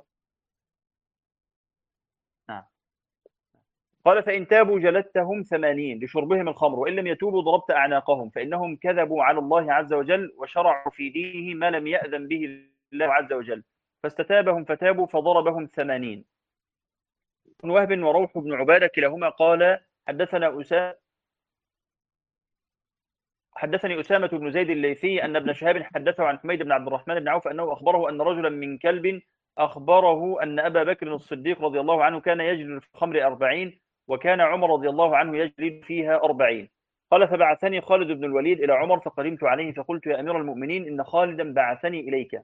نعم. قال فإن تابوا جلدتهم 80 لشربهم الخمر وإن لم يتوبوا ضربت أعناقهم فإنهم كذبوا على الله عز وجل وشرعوا في دينه ما لم يأذن به الله عز وجل. فاستتابهم فتابوا فضربهم 80. بن وهب وروح بن عبادة كلاهما قال حدثني أسامة بن زيد الليثي أن ابن شهاب حدثه عن حميد بن عبد الرحمن بن عوف أنه أخبره أن رجلا من كلب أخبره أن أبا بكر الصديق رضي الله عنه كان يجلد في الخمر 40 وكان عمر رضي الله عنه يجلد فيها 40. قال فبعثني خالد بن الوليد إلى عمر فقدمت عليه فقلت يا أمير المؤمنين إن خالدا بعثني إليك.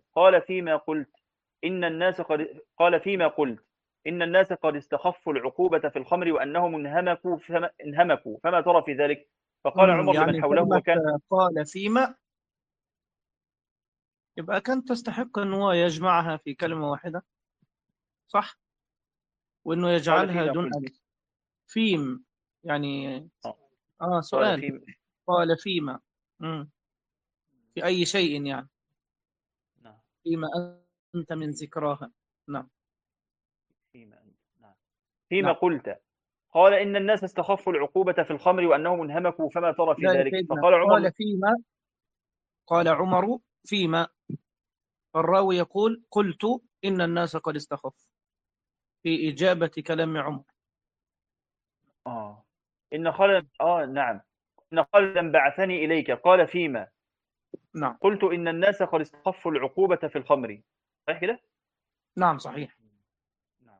قال فيما قلت إن الناس قد استخفوا العقوبة في الخمر وأنهم انهمكوا فما ترى في ذلك؟ فقال عمر لمن يعني حوله كلمة وكان قال فيما، يبقى كان تستحق أن هو يجمعها في كلمة واحدة، صح؟ وأنه قال يجعلها فيما دون قلت. ألف. فيم يعني. آه. قال سؤال. فيما. قال فيما. مم. في أي شيء يعني. نعم. فيما أنت من ذكراها. نعم. فيما نعم. قلت. قال إن الناس استخفوا العقوبة في الخمر وأنهم انهمكوا، فما ترى في لا يا ذلك؟ سيدنا، فقال عمر: قال فيما، قال عمر فيما، الراوي يقول قلت إن الناس قد استخفوا في إجابة كلام عمر. إن خالد نعم، إن خالدا بعثني إليك. قال فيما نعم. قلت إن الناس قد استخفوا العقوبة في الخمر. صحيح كده؟ نعم صحيح. نعم.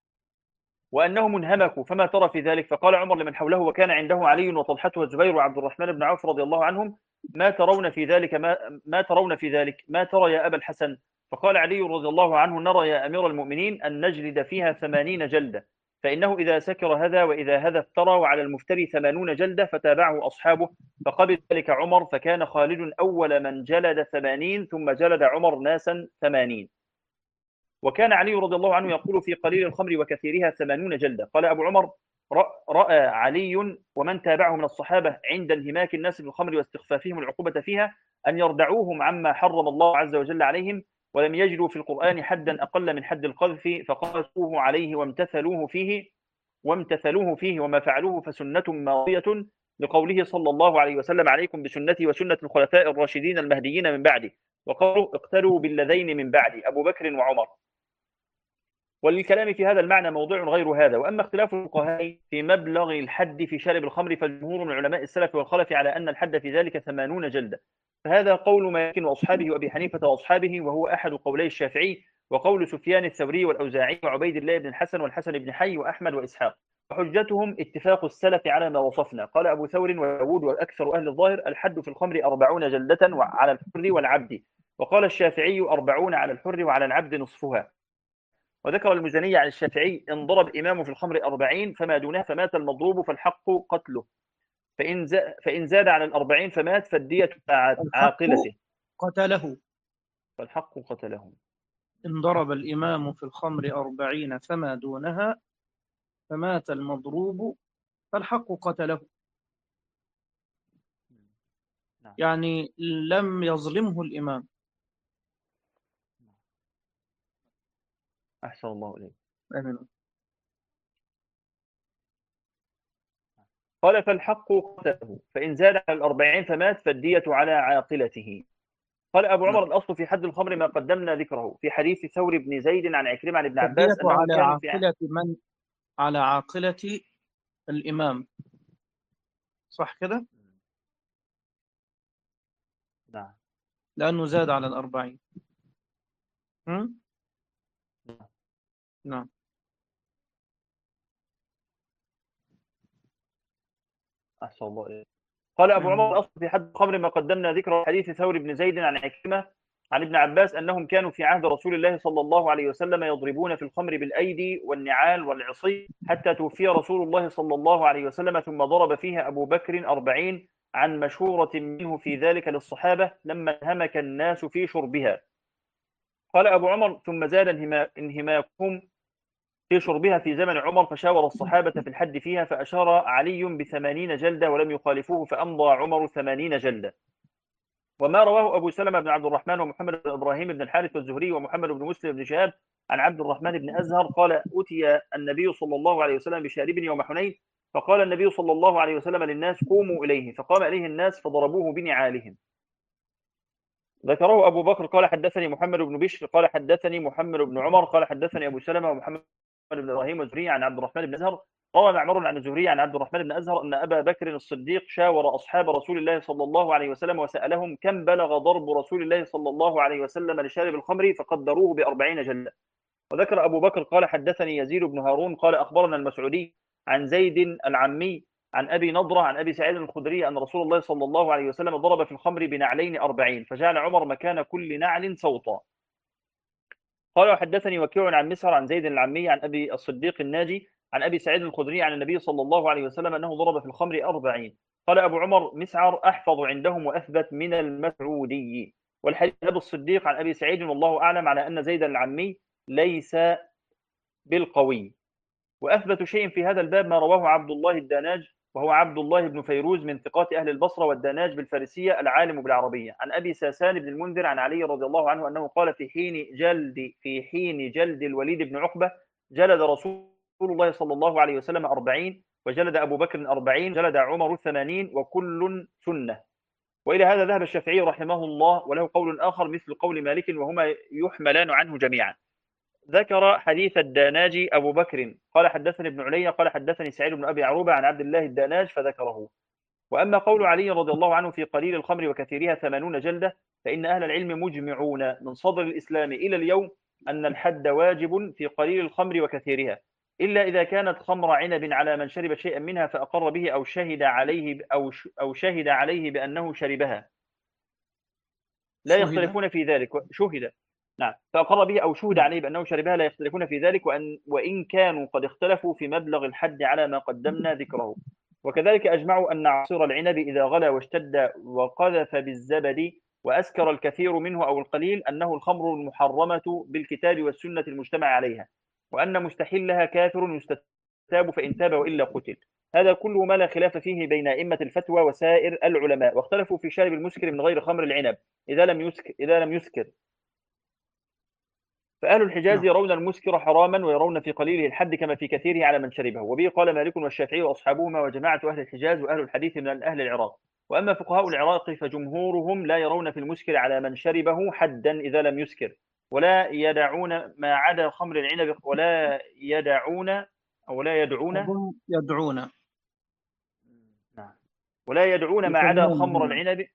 وأنهم انهمكوا، فما ترى في ذلك؟ فقال عمر لمن حوله وكان عنده علي وطلحة والزبير وعبد الرحمن بن عوف رضي الله عنهم: ما ترون في ذلك؟ ما ترون في ذلك؟ ما ترى يا أبا الحسن؟ فقال علي رضي الله عنه: نرى يا أمير المؤمنين أن نجلد فيها 80 جلدة، فإنه إذا سكر هذا وإذا هذا افترى، وعلى المفتري 80 جلدة. فتابعه أصحابه، فقبل ذلك عمر، فكان خالد أول من جلد 80، ثم جلد عمر ناسا 80. وكان علي رضي الله عنه يقول في قليل الخمر وكثيرها 80 جلدة. قال أبو عمر: رأى علي ومن تابعه من الصحابة عند انهماك الناس بالخمر واستخفافهم العقوبة فيها أن يردعوهم عما حرم الله عز وجل عليهم، ولم يجدوا في القرآن حدا أقل من حد القذف، فقاسوه عليه وامتثلوه فيه وما فعلوه فسنة ماضية، لقوله صلى الله عليه وسلم: عليكم بسنتي وسنة الخلفاء الراشدين المهديين من بعدي. وقالوا: اقتلوا بالذين من بعدي، أبو بكر وعمر. وللكلام في هذا المعنى موضوع غير هذا. وأما اختلاف الفقهاء في مبلغ الحد في شارب الخمر، فالجمهور من علماء السلف والخلف على أن الحد في ذلك 80 جلدة، فهذا قول مالك وأصحابه وأبي حنيفة وأصحابه، وهو أحد قولي الشافعي، وقول سفيان الثوري والأوزاعي وعبيد الله بن الحسن والحسن بن حي وأحمد وإسحاق. وحجتهم اتفاق السلف على ما وصفنا. قال أبو ثور وداود وأكثر أهل الظاهر: الحد في الخمر 40 جلدة على الحر والعبد. وقال الشافعي 40 على الحر وعلى العبد نصفها. وذكر المزني عن الشافعي: إن ضرب إمامه في الخمر 40 فما دونها فمات المضروب فالحق قتله، فإن زاد على 40 فمات فالدية الحق عاقلته. قتله. فالحق قتله. إن ضرب الإمام في الخمر 40 فما دونها فمات المضروب فالحق قتله. نعم. يعني لم يظلمه الإمام. أحسن الله إليك. آمين. قال: فالحق قتله، فإن زاد على 40 فمات فالدية على عاقلته. قال أبو نعم. عمر: الأصل في حد الخمر ما قدمنا ذكره في حديث ثور بن زيد عن عكرمة عن ابن فالدية عباس أنهم على كانوا في عاقلة من؟ على عاقلة الإمام، صح كده؟ نعم. لأنه زاد على 40. نعم. أحسن الله إليك. قال أبو عمر: آمين. الأصل في حد الخمر ما قدمنا ذكر حديث ثور بن زيد عن عكرمة عن ابن عباس أنهم كانوا في عهد رسول الله صلى الله عليه وسلم يضربون في الخمر بالأيدي والنعال والعصي، حتى توفي رسول الله صلى الله عليه وسلم، ثم ضرب فيها أبو بكر 40 عن مشورة منه في ذلك للصحابة لما انهمك الناس في شربها. قال أبو عمر: ثم زاد انهماكهم في شربها في زمن عمر، فشاور الصحابة في الحد فيها، فأشار علي ب80 جلدة ولم يخالفوه، فأمضى عمر 80 جلدة. وما رواه أبو سلمة بن عبد الرحمن ومحمد بن إبراهيم بن الحارث والزهري ومحمد بن مسلم بن شهاب عن عبد الرحمن بن أزهر قال: أتي النبي صلى الله عليه وسلم بشارب يوم حنين، فقال النبي صلى الله عليه وسلم للناس: قوموا إليه، فقام إليه الناس فضربوه بنعالهم. ذكره أبو بكر قال: حدثني محمد بن بشر قال: حدثني محمد بن عمر قال: حدثني أبو سلمة ومحمد بن إبراهيم والزهري عن عبد الرحمن بن أزهر. روى معمر عن الزهري عن عبد الرحمن بن أزهر أن أبا بكر الصديق شاور أصحاب رسول الله صلى الله عليه وسلم وسألهم: كم بلغ ضرب رسول الله صلى الله عليه وسلم لشارب الخمر؟ فقدروه ب40 جلدة. وذكر أبو بكر قال: حدثني يزيد بن هارون قال: أخبرنا المسعودي عن زيد العمي عن أبي نضرة عن أبي سعيد الخدري أن رسول الله صلى الله عليه وسلم ضرب في الخمر بنعلين 40، فجعل عمر مكان كل نعل صوتا. قال: وحدثني وكيع عن مسعر عن زيد العمي عن أبي الصديق الناجي عن أبي سعيد الخدري عن النبي صلى الله عليه وسلم أنه ضرب في الخمر 40. قال أبو عمر: مسعر أحفظ عندهم وأثبت من المسعودي. والحديث أبو الصديق عن أبي سعيد والله أعلم على أن زيد العمي ليس بالقوي. وأثبت شيء في هذا الباب ما رواه عبد الله الداناج وهو عبد الله بن فيروز من ثقات أهل البصرة، والداناج بالفارسية العالم بالعربية. عن أبي ساسان بن المنذر عن علي رضي الله عنه أنه قال في حين جلد الوليد بن عقبة جلد رسول الله صلى الله عليه وسلم 40، وجلد أبو بكر 40، جلد عمر 80، وكل سنة. وإلى هذا ذهب الشافعي رحمه الله، وله قول آخر مثل قول مالك، وهما يحملان عنه جميعا. ذكر حديث الداناجي أبو بكر قال حدثني ابن علي قال حدثني سعيد بن أبي عروبة عن عبد الله الداناج فذكره. وأما قول علي رضي الله عنه في قليل الخمر وكثيرها 80 جلدة، فإن أهل العلم مجمعون من صدر الإسلام إلى اليوم أن الحد واجب في قليل الخمر وكثيرها، إلا إذا كانت خمر عنب على من شرب شيئا منها فأقر به أو شهد عليه بأنه شربها، لا شهد. يختلفون في ذلك. شهد، نعم، فأقر به أو شهد نعم. عليه بأنه شربها لا يختلفون في ذلك، وإن كانوا قد اختلفوا في مبلغ الحد على ما قدمنا ذكره. وكذلك أجمعوا أن عصير العنب إذا غلى واشتد وقذف بالزبد وأسكر الكثير منه أو القليل أنه الخمر المحرمة بالكتاب والسنة المجتمع عليها، وأن مستحلها كافر يستتاب فإن تاب وإلا قتل. هذا كله ما لا خلاف فيه بين أئمة الفتوى وسائر العلماء، واختلفوا في شارب المسكر من غير خمر العنب إذا لم يسكر. فأهل الحجاز نعم. يرون المسكر حراما، ويرون في قليله الحد كما في كثيره على من شربه. وبه قال مالك والشافعي وأصحابهما وجماعة أهل الحجاز وأهل الحديث من أهل العراق. وأما فقهاء العراق فجمهورهم لا يرون في المسكر على من شربه حدا إذا لم يسكر، ولا يدعون ما عدا خمر العنب، ولا يدعون. أظن يدعون. نعم، ولا يدعون ما عدا يسمون خمر هم. العنب.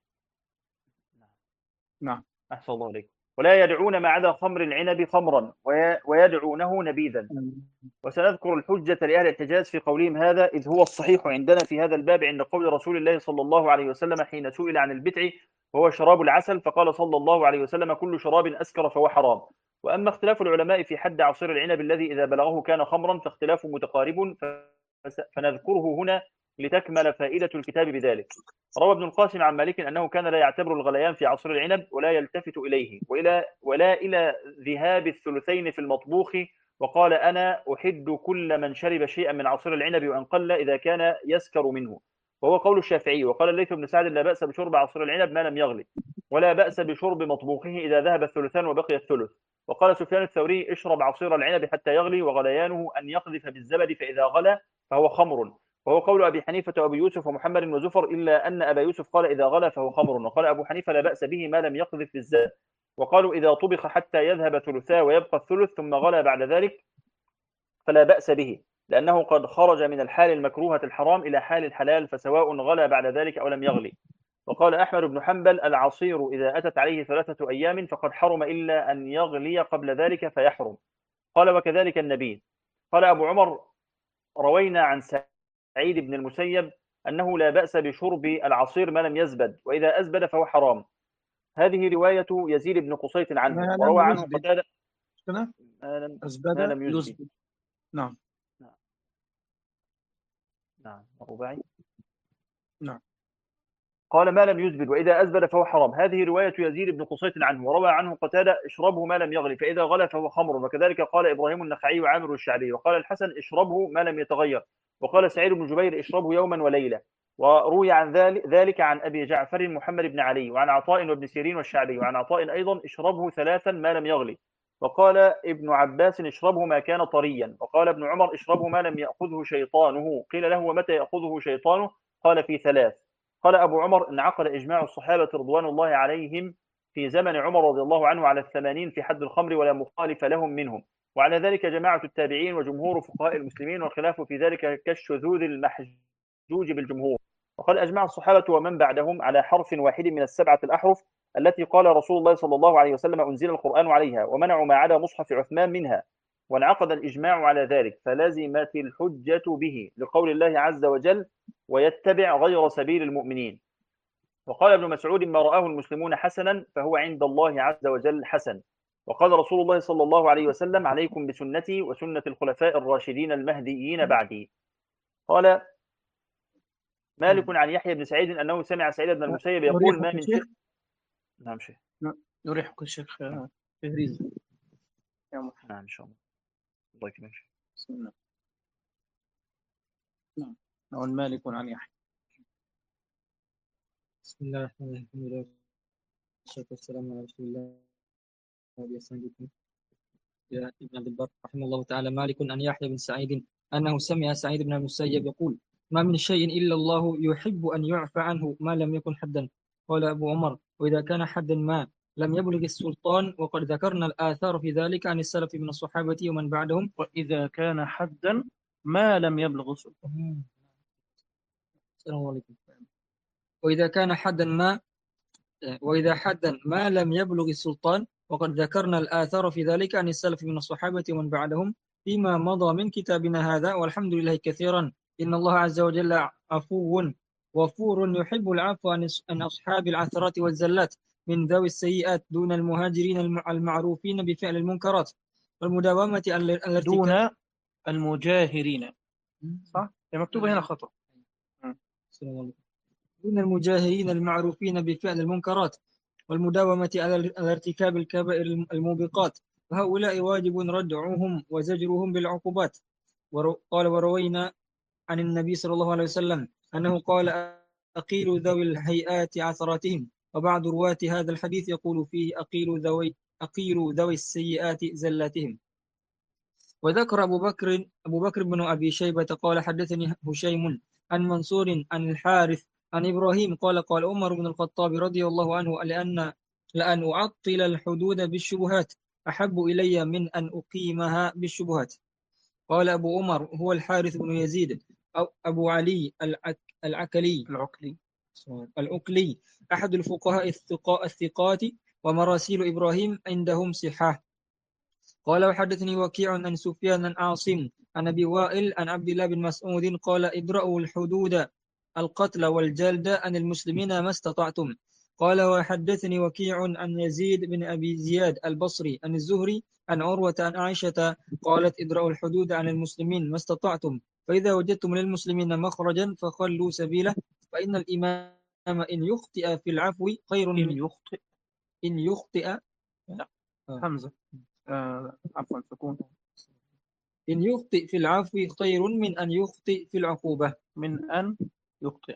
نعم. أحسن الله عليك. ولا يدعون ما عدا خمر العنب خمرا، ويدعونه نبيذا. وسنذكر الحجة لأهل الحجاز في قولهم هذا، إذ هو الصحيح عندنا في هذا الباب عند قول رسول الله صلى الله عليه وسلم حين سئل عن البتع وهو شراب العسل، فقال صلى الله عليه وسلم كل شراب أسكر فهو حرام. وأما اختلاف العلماء في حد عصير العنب الذي إذا بلغه كان خمرا فاختلاف متقارب، فنذكره هنا لتكمل فائدة الكتاب بذلك. روى ابن القاسم عن مالك أنه كان لا يعتبر الغليان في عصير العنب ولا يلتفت إليه ولا إلى ذهاب الثلثين في المطبوخ، وقال أنا أحد كل من شرب شيئا من عصير العنب وإن قل إذا كان يسكر منه، وهو قول الشافعي. وقال الليث بن سعد لا بأس بشرب عصير العنب ما لم يغلي، ولا بأس بشرب مطبوخه إذا ذهب الثلثان وبقي الثلث. وقال سفيان الثوري اشرب عصير العنب حتى يغلي، وغليانه أن يقذف بالزبد فإذا غلى فهو خمر، وهو قول أبي حنيفة وأبي يوسف ومحمد وزفر، إلا أن أبا يوسف قال إذا غلى فهو خمر، وقال أبو حنيفة لا بأس به ما لم يقذف بالزبد. وقالوا إذا طبخ حتى يذهب ثلثاه ويبقى الثلث ثم غلى بعد ذلك فلا بأس به، لأنه قد خرج من الحال المكروهة الحرام إلى حال الحلال، فسواء غلى بعد ذلك أو لم يغلي. وقال أحمد بن حنبل العصير إذا أتت عليه 3 أيام فقد حرم إلا أن يغلي قبل ذلك فيحرم. قال وكذلك النبي. قال أبو عمر روينا عن سعيد بن المسيب أنه لا بأس بشرب العصير ما لم يزبد، وإذا أزبد فهو حرام. هذه رواية يزيد بن قصيط ما عنه، وروى لم عنه يثبت قتادة. كده. ما أزبد لم يزبد. يثبت. نعم. نعم. نعم، رباعي. نعم. قال ما لم يزبد وإذا أزبد فهو حرام. هذه رواية يزيد بن قصيط عنه، وروى عنه قتادة اشربه ما لم يغلي فإذا غلى فهو خمر، وكذلك قال إبراهيم النخعي وعامر الشعبي. وقال الحسن اشربه ما لم يتغير، وقال سعيد بن جبير اشربه يوما وليلة. وروي عن ذلك عن أبي جعفر محمد بن علي وعن عطاء وابن سيرين والشعبي، وعن عطاء أيضا اشربه 3 ما لم يغلي. وقال ابن عباس اشربه ما كان طريا. وقال ابن عمر اشربه ما لم يأخذه شيطانه. قيل له ومتى يأخذه شيطانه؟ قال في 3. قال أبو عمر انعقد إجماع الصحابة رضوان الله عليهم في زمن عمر رضي الله عنه على 80 في حد الخمر ولا مخالف لهم منهم، وعلى ذلك جماعة التابعين وجمهور فقهاء المسلمين، والخلاف في ذلك كالشذوذ المحجوج بالجمهور. وقد أجمع الصحابة ومن بعدهم على حرف واحد من ال7 الأحرف التي قال رسول الله صلى الله عليه وسلم أنزل القرآن عليها، ومنعوا ما عدا مصحف عثمان منها، وانعقد الإجماع على ذلك، فلزمت الحجة به لقول الله عز وجل ويتبع غير سبيل المؤمنين. وقال ابن مسعود ما رآه المسلمون حسنا فهو عند الله عز وجل حسن. وقال رسول الله صلى الله عليه وسلم عليكم بسنتي وسنة الخلفاء الراشدين المهديين بعدي. قال مالك عن يحيى بن سعيد أنه سمع سعيد بن المسيب يقول ما يريحك من شيء. الشيخ. نعم شيخ. نعم. يريحك الشيخ نعم. تهريز يا محمد. نعم إن شاء الله. الله يكرمك. بسم الله. نعم. أو مالك عن يحيى. بسم الله الرحمن الرحيم. الحمد لله والصلاة والسلام على رسول الله وعلى آله يا ابن عبد البر رحمه الله تعالى مالك عن يحيى بن سعيد أنه سمع سعيد بن المسيب يقول: ما من شيء إلا الله يحب أن يعفى عنه ما لم يكن حدا. قال أبو عمر: وإذا كان حدا ما لم يبلغ السلطان، وقد ذكرنا الآثار في ذلك عن السلف من الصحابة ومن بعدهم. وإذا كان حدا ما لم يبلغ السلطان. السلام عليكم. وإذا كان حدا ما وإذا حدا ما لم يبلغ السلطان، وقد ذكرنا الآثار في ذلك عن السلف من الصحابة ومن بعدهم فيما مضى من كتابنا هذا، والحمد لله كثيرا. إن الله عز وجل عفو غفور يحب العفو عن أصحاب العثرات والزلات من ذوي السيئات دون المهاجرين المعروفين بفعل المنكرات والمداومة على دون المجاهرين. صح؟ هي مكتوبة هنا خطأ. دون المجاهرين المعروفين بفعل المنكرات والمداومة على ارتكاب الكبائر الموبقات، فهؤلاء واجب ردعهم وزجرهم بالعقوبات. قال: وروينا عن النبي صلى الله عليه وسلم أنه قال: أقيلوا ذوي الهيئات عثراتهم. وبعض رواة هذا الحديث يقول فيه: أقيلوا ذوي السيئات زلاتهم. وذكر أبو بكر بن أبي شيبة قال: حدثني هشيم عن منصور عن الحارث عن إبراهيم قال: قال عمر بن الخطاب رضي الله عنه: لأن أعطل الحدود بالشبهات أحب إلي من أن أقيمها بالشبهات. قال أبو عمر: هو الحارث بن يزيد أو أبو علي العكلي أحد الفقهاء الثقات، ومراسيل إبراهيم عندهم صحاح. قال: وحدثني وكيع عن سفيان عن عاصم عن أبي وائل عن عبد الله بن مسعود قال: ادرأوا الحدود القتل والجلد عن المسلمين ما استطعتم. قال: وحدثني وكيع عن يزيد بن أبي زياد البصري عن الزهري عن عروة عن عائشة قالت: ادرأوا الحدود عن المسلمين ما استطعتم، فإذا وجدتم للمسلمين مخرجا فخلوا سبيله، فإن الإمام إن يخطئ في العفو خير إن يخطئ لا همزة عفوا سكون. إن يخطئ في العفو خير من أن يخطئ في العقوبة. من أن يخطئ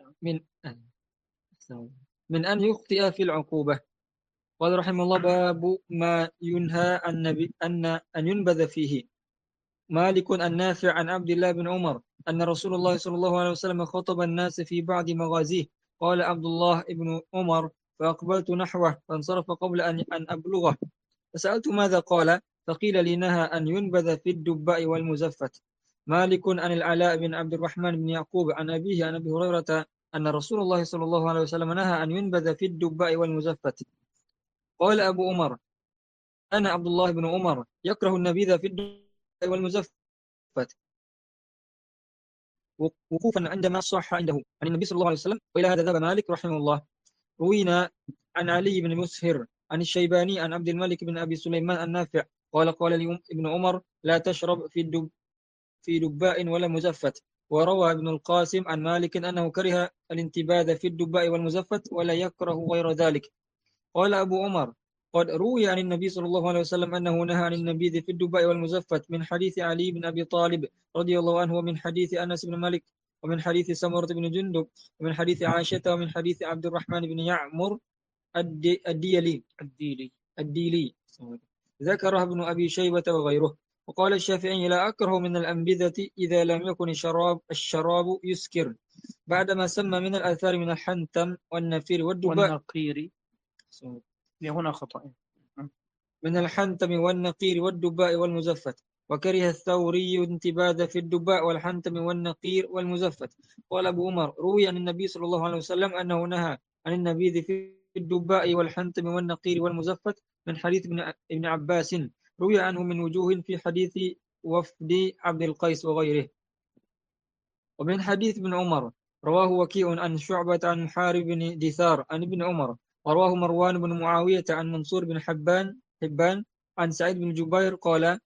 في العقوبة. قال رحمه الله: باب ما ينهى أن ينبذ فيه. مالك النافع عن عبد الله بن عمر أن رسول الله صلى الله عليه وسلم خطب الناس في بعض مغازيه. قال عبد الله بن عمر: فأقبلت نحوه فانصرف قبل أن أبلغه، فسألت ماذا قال، فقيل لي: نهى أن ينبذ في الدباء والمزفت. مالك عن العلاء بن عبد الرحمن بن يعقوب عن أبيه عن أبي هريرة أن رسول الله صلى الله عليه وسلم نهى أن ينبذ في الدباء والمزفت. قال أبو عمر: أنا عبد الله بن عمر يكره النبيذ في الدباء والمزفت وقوفا عندما صح عنده عن النبي صلى الله عليه وسلم. وإلى هذا ذهب مالك رحمه الله. روينا عن علي بن مسهر عن الشيباني عن عبد الملك بن أبي سليمان النافع قال لي ابن عمر: لا تشرب في دباء ولا مزفت. وروى ابن القاسم عن مالك أنه كره الانتباذ في الدباء والمزفت ولا يكره غير ذلك. قال أبو عمر: قد روي عن النبي صلى الله عليه وسلم أنه نهى عن النبيذ في الدباء والمزفت من حديث علي بن أبي طالب رضي الله عنه، ومن حديث أنس بن مالك، ومن حديث سمرة بن جندب، ومن حديث عائشة، ومن حديث عبد الرحمن بن يعمر الديلي ذكره ابن أبي شيبة وغيره. وقال الشافعي: لا أكره من الأنبذة إذا لم يكن الشراب يسكر، بعدما سمى من الآثار من الحنتم والنفير والدباء والنقير. هنا خطأ. من الحنتم والنقير والدباء والمزفت. وكره الثوري انتباذ في الدباء والحنتم والنقير والمزفت. قال أبو عمر: روي عن النبي صلى الله عليه وسلم أنه نهى عن النبيذ في الدباء والحنتم والنقير والمزفت من حديث ابن عباس، روي عنه من وجوه في حديث وفد عبد القيس وغيره. ومن حديث ابن عمر رواه وكيع عن شعبة عن حارب بن دثار عن ابن عمر، ورواه مروان بن معاوية عن منصور بن حبان عن سعيد بن جبير قال: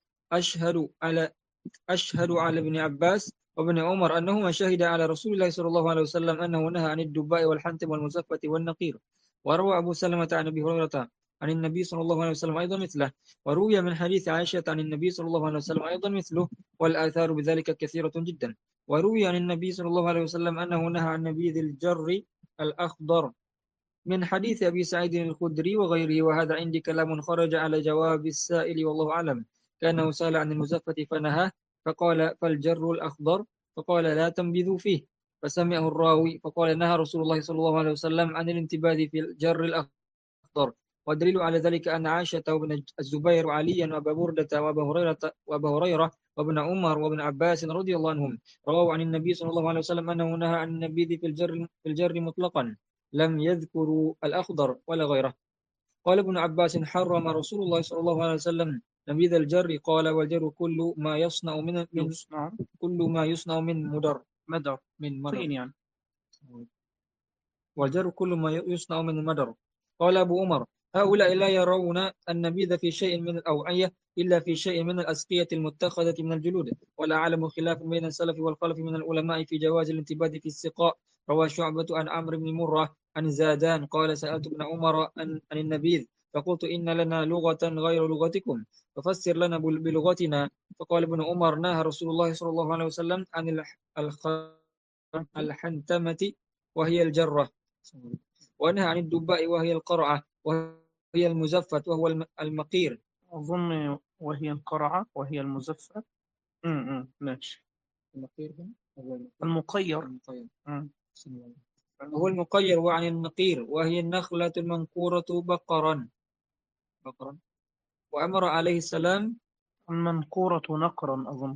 أشهد على ابن عباس وابن عمر أنهما شهد على رسول الله صلى الله عليه وسلم أنه نهى عن الدباء والحنتم والمزفة والنقير. وروى أبو سلمة عن أبي هريرة عن النبي صلى الله عليه وسلم أيضا مثله، وروي من حديث عائشة عن النبي صلى الله عليه وسلم أيضا مثله، والآثار بذلك كثيرة جدا. وروي عن النبي صلى الله عليه وسلم أنه نهى عن نبيذ الجر الأخضر من حديث أبي سعيد الخدري وغيره. وهذا عندي كلام خرج على جواب السائل والله أعلم، كأنه سأل عن المزفة فنهاه فقال فالجر الأخضر، فقال لا تنبذوا فيه، فسمعه الراوي فقال نهى رسول الله صلى الله عليه وسلم عن الانتباذ في الجر الأخضر. والدليل على ذلك أن عائشة وابن الزبير وعليا وأبا بردة وأبا هريرة وابن عمر وابن عباس رضي الله عنهم رووا عن النبي صلى الله عليه وسلم أنه نهى عن النبيذ في الجر مطلقا، لم يذكروا الأخضر ولا غيره. قال ابن عباس حرم رسول الله صلى الله عليه وسلم نبيذ الجر، قال والجر كل ما يصنع كل ما يصنع من مدر طين يعني. والجر كل ما يصنع من المدر. قال أبو عمر هؤلاء لا يرون النبيذ في شيء من الأوعية إلا في شيء من الأسقية المتخذة من الجلود، ولا أعلم خلاف بين السلف والخلف من العلماء في جواز الانتباذ في السقاء. روى شعبة عن عمرو بن مرة عن زادان قال سألت ابن عمر عن النبيذ فقلت إن لنا لغة غير لغتكم ففسر لنا بلغتنا. فقال ابن عمر نهى رسول الله صلى الله عليه وسلم عن الحنتمة وهي الجرة، ونهى عن الدباء وهي القرعة وهي المزفت وهو المقير. أظن وهي القرعة وهي المزفة. ماشي. المقير المقير. وهو المقير. وعن النقير وهي النخلة المنقورة بقرا. وأمر عليه السلام المنقورة نقرا أظن.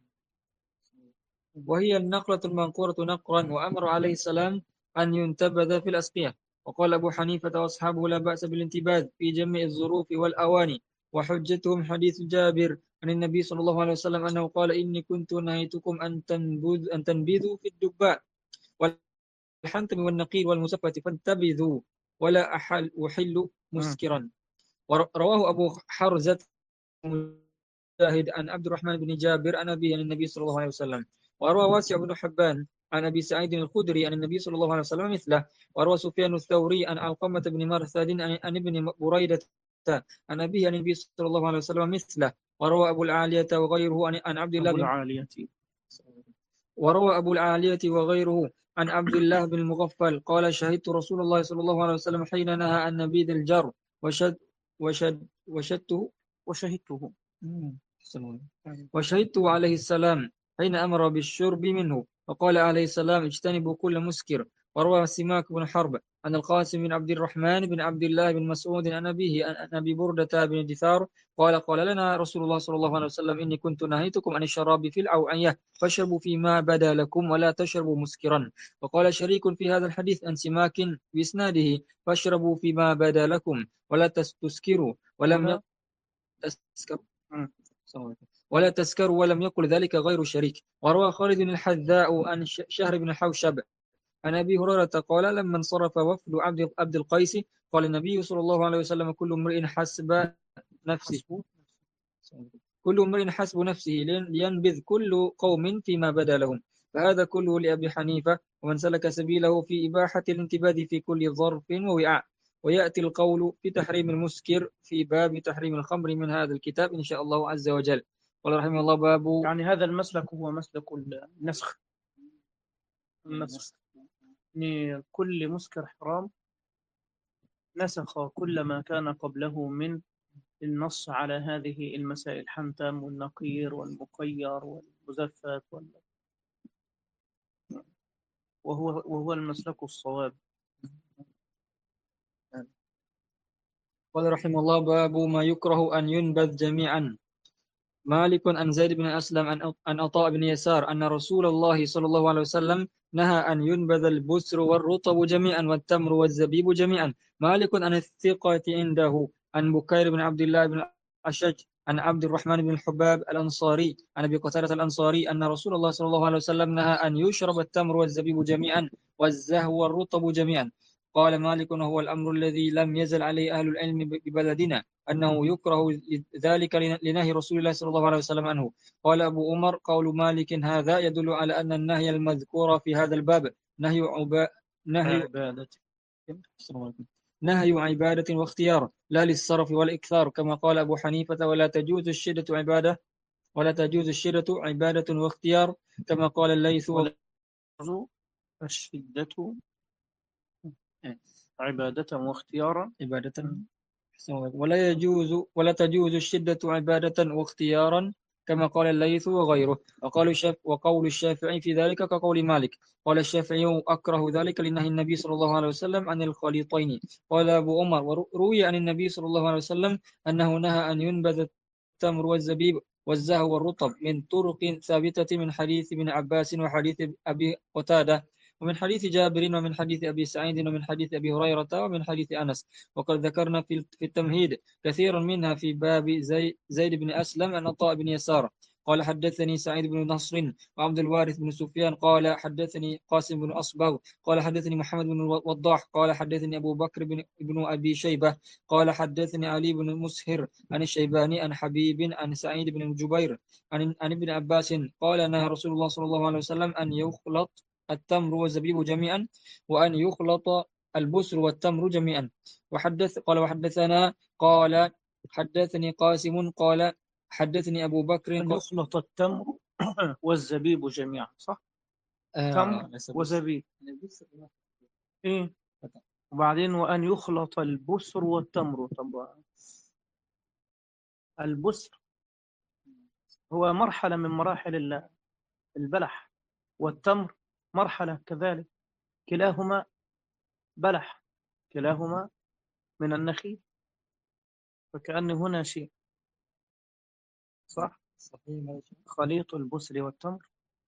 وهي النقلة المنقورة نقرا. وأمر عليه السلام أن ينتبذ في الأسقية. وقال أبو حنيفة وأصحابه لا بأس بالانتباذ في جميع الظروف والأواني، وحجتهم حديث جابر عن النبي صلى الله عليه وسلم أنه قال إني كنت نهيتكم أن تنبذوا في الدباء والحنتم والنقير والمزفة فانتبذوا ولا أحل مسكرا. ورواه أبو حرزة مجاهد عن عبد الرحمن بن جابر عن أبيه عن النبي صلى الله عليه وسلم. وروى واسع بن حبان عن أبي سعيد الخدري عن النبي صلى الله عليه وسلم مثله. وروى سفيان الثوري عن علقمة بن مرثد عن ابن بريدة عن أبيه عن النبي صلى الله عليه وسلم مثله. وروى أبو العالية وغيره عن عبد الله وروى أبو العالية وغيره عن عبد الله بن المغفل قال شهدت رسول الله صلى الله عليه وسلم حين نهى عن نبيذ الجر وشهدته عليه السلام حين أمر بالشرب منه وقال عليه السلام اجتنبوا كل مسكر. وروى سماك بن حرب عن القاسم بن عبد الرحمن بن عبد الله بن مسعود عن أبيه عن أبي بردة بن دثار قال لنا رسول الله صلى الله عليه وسلم إني كنت نهيتكم عن الشراب في الأوعية فاشربوا فيما بدا لكم ولا تشربوا مسكرا. وقال شريك في هذا الحديث عن سماك بإسناده فاشربوا فيما بدا لكم ولا تسكروا ولا تسكروا ولم يقل ذلك غير شريك. وروى خالد الحذاء عن شهر بن حوشب عن أبي هريرة قال لما انصرف وفد عبد القيس قال النبي صلى الله عليه وسلم كل امرئ حسب نفسه لينبذ كل قوم فيما بدا لهم. فهذا كله لأبي حنيفة ومن سلك سبيله في إباحة الانتباذ في كل ظرف ووعاء. ويأتي القول في تحريم المسكر في باب تحريم الخمر من هذا الكتاب إن شاء الله عز وجل. قال رحمه الله باب يعني هذا المسلك هو مسلك النسخ. يعني كل مسكر حرام نسخ كل ما كان قبله من النص على هذه المسائل حنتم والنقير والمقير والمزفت وهو المسلك الصواب. قال رحمه الله باب ما يكره أن ينبذ جميعا. مالك عن زيد بن أسلم عن عطاء بن يسار أن رسول الله صلى الله عليه وسلم نهى أن ينبذ البسر والرطب جميعا والتمر والزبيب جميعا. مالك عن الثقة عنده عن بكير بن عبد الله بن أشج عن عبد الرحمن بن الحباب الأنصاري عن أبي قتادة الأنصاري أن رسول الله صلى الله عليه وسلم نهى أن يشرب التمر والزبيب جميعا والزهو والرطب جميعا. قال مالك وهو الأمر الذي لم يزل عليه أهل العلم ببلدنا أنه يكره ذلك لنهي رسول الله صلى الله عليه وسلم عنه. قال أبو عمر قول مالك هذا يدل على أن النهي المذكور في هذا الباب نهي عبادة نهي عبادة واختيار لا للصرف والإكثار كما قال أبو حنيفة ولا تجوز الشدة عبادة واختيار كما قال الليث ولا تجوز الشدة عبادة واختيارا. عبادة ولا تجوز الشدة عبادة واختيارا كما قال الليث وغيره. وقول الشافعي في ذلك كقول مالك. قال الشافعي أكره ذلك لنهي النبي صلى الله عليه وسلم عن الخليطين. قال أبو عمر وروي عن النبي صلى الله عليه وسلم أنه نهى أن ينبذ التمر والزبيب والزهو والرطب من طرق ثابتة من حديث ابن عباس وحديث أبي قتادة ومن حديث جابر ومن حديث أبي سعيد ومن حديث أبي هريرة ومن حديث أنس. وقد ذكرنا في التمهيد كثيرا منها في باب زيد بن أسلم عن عطاء بن يسار قال حدثني سعيد بن نصر وعبد الوارث بن سفيان قال حدثني قاسم بن أصبغ قال حدثني محمد بن وضاح قال حدثني أبو بكر بن أبي شيبة قال حدثني علي بن مسهر عن الشيباني عن حبيب عن سعيد بن جبير عن ابن عباس قال نهى رسول الله صلى الله عليه وسلم أن يخلط التمر والزبيب جميعا وأن يخلط البسر والتمر جميعا. وحدثنا قال حدثني قاسم قال حدثني أبو بكر أن يخلط التمر والزبيب جميعا، صح؟ تمر وزبيب. إيه؟ وبعدين وأن يخلط البسر والتمر. طب البسر هو مرحلة من مراحل البلح، والتمر مرحلة كذلك، كلاهما بلح، كلاهما من النخيل، فكأن هنا شيء، صح؟ خليط البسر والتمر.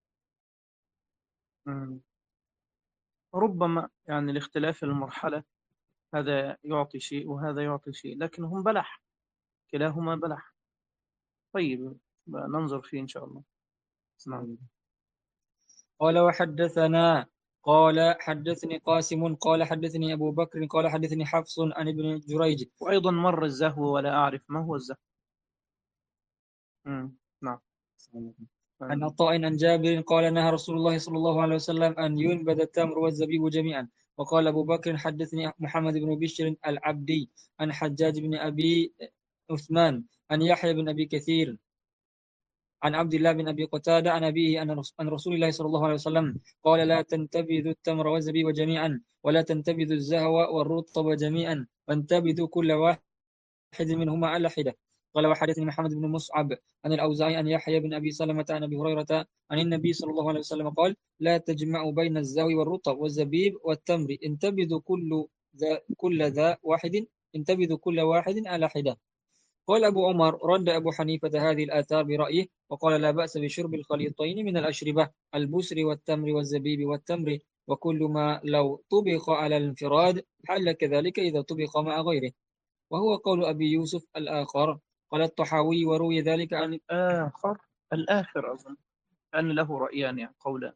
ربما يعني الاختلاف المرحلة هذا يعطي شيء وهذا يعطي شيء، لكن هم بلح، كلاهما بلح. طيب ننظر فيه إن شاء الله. نعم. قال وحدثنا قال حدثني قاسم قال حدثني أبو بكر قال حدثني حفص عن ابن جريج. وأيضا مر الزهو ولا أعرف ما هو الزهو. نعم. عن عطاء عن جابر قال نهى رسول الله صلى الله عليه وسلم أن ينبذ التمر والزبيب جميعا. وقال أبو بكر حدثني محمد بن بشر العبدي عن حجاج بن أبي عثمان عن يحيى بن أبي كثير عن عبد الله بن أبي قتادة عن أبيه عن رسول الله صلى الله عليه وسلم قال لا تنتبذوا التمر والزبيب جميعا ولا تنتبذوا الزهو والرطب جميعا وانتبذوا كل واحد منهما على حدة. قال وحدثني محمد بن مصعب عن الأوزاعي عن يحيى بن أبي سلمة عن أبي هريرة عن النبي صلى الله عليه وسلم قال لا تجمعوا بين الزهو والرطب والزبيب والتمر انتبذوا كل واحد على حدة. قال أبو عمر رد أبو حنيفة هذه الآثار برأيه وقال لا بأس بشرب الخليطين من الأشربة البسر والتمر والزبيب والتمر وكل ما لو طبخ على الانفراد حل كذلك إذا طبخ مع غيره. وهو قول أبي يوسف الآخر. قال الطحاوي وروي ذلك عن الآخر أظن أن له رأيان يعني قولان.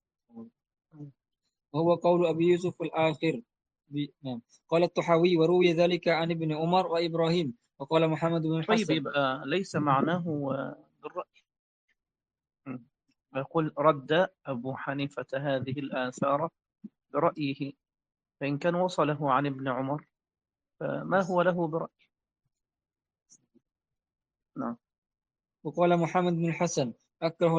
وهو قول أبي يوسف الآخر. نعم. قال الطحاوي وروي ذلك عن ابن عمر وإبراهيم. وقال محمد بن الحسن. طيب يبقى ليس معناه بالرأي. يقول رد أبو حنيفة هذه الآثار برأيه، فإن كان وصله عن ابن عمر فما هو له برأي. نعم. وقال محمد بن الحسن أكره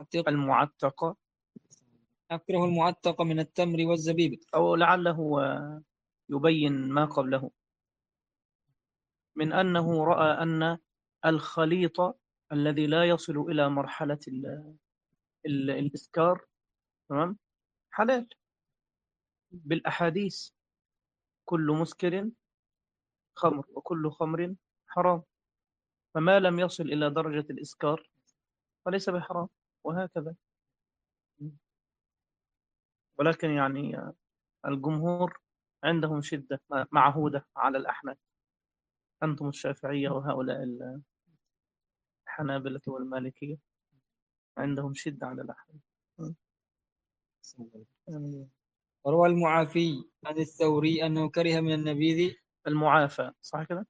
المعتق من التمر والزبيب. أو لعله يبين ما قبله من أنه رأى أن الخليط الذي لا يصل إلى مرحلة الإسكار تمام حلال بالأحاديث، كل مسكر خمر وكل خمر حرام، فما لم يصل إلى درجة الإسكار فليس بحرام، وهكذا. ولكن يعني الجمهور عندهم شدة معهودة على الأحناف، أنتم الشافعية وهؤلاء الحنابلة والمالكية عندهم شدة على الأحناف. وروى المعافي عن الثوري أنه كره من النبيذ. المعافى صح كده؟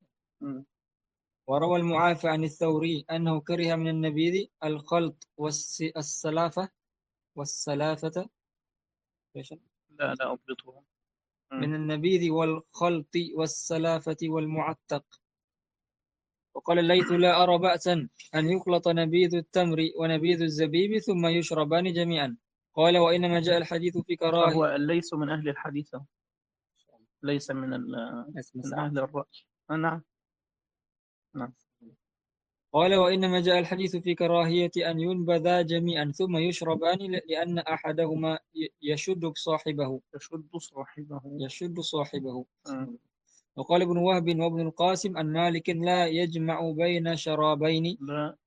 وروى المعافى عن الثوري أنه كره من النبيذ الخلط والسلافة. لا أضبطها. من النبيذ والخلط والسلافة والمعتق. وقال الليث لا أرى بأسا أن يخلط نبيذ التمر ونبيذ الزبيب ثم يشربان جميعا. قال وإنما جاء الحديث في كراهة. فهو ليس من أهل الحديث، ليس من أهل الرأي. نعم. نعم. قال وإنما جاء الحديث في كراهية أن ينبذا جميعا ثم يشربان لأن أحدهما يشد صاحبه. يشد صاحبه. وقال ابن وهب وابن القاسم عن مالك لا يجمع بين شرابين.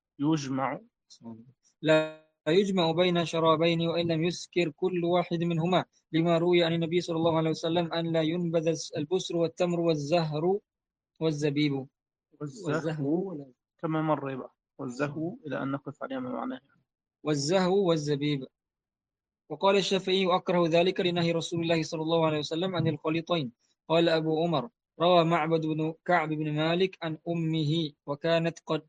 لا يجمع بين شرابين وإن لم يسكر كل واحد منهما، لما روي عن النبي صلى الله عليه وسلم أن لا ينبذ البسر والتمر والزهر والزبيب. والزهو كما مر يبقى والزهو إلى أن نقف عليها ما معناه. والزهو والزبيب. وقال الشافعي أكره ذلك لنهي رسول الله صلى الله عليه وسلم عن الخليطين. قال أبو عمر روى معبد بن كعب بن مالك عن أمه وكانت قد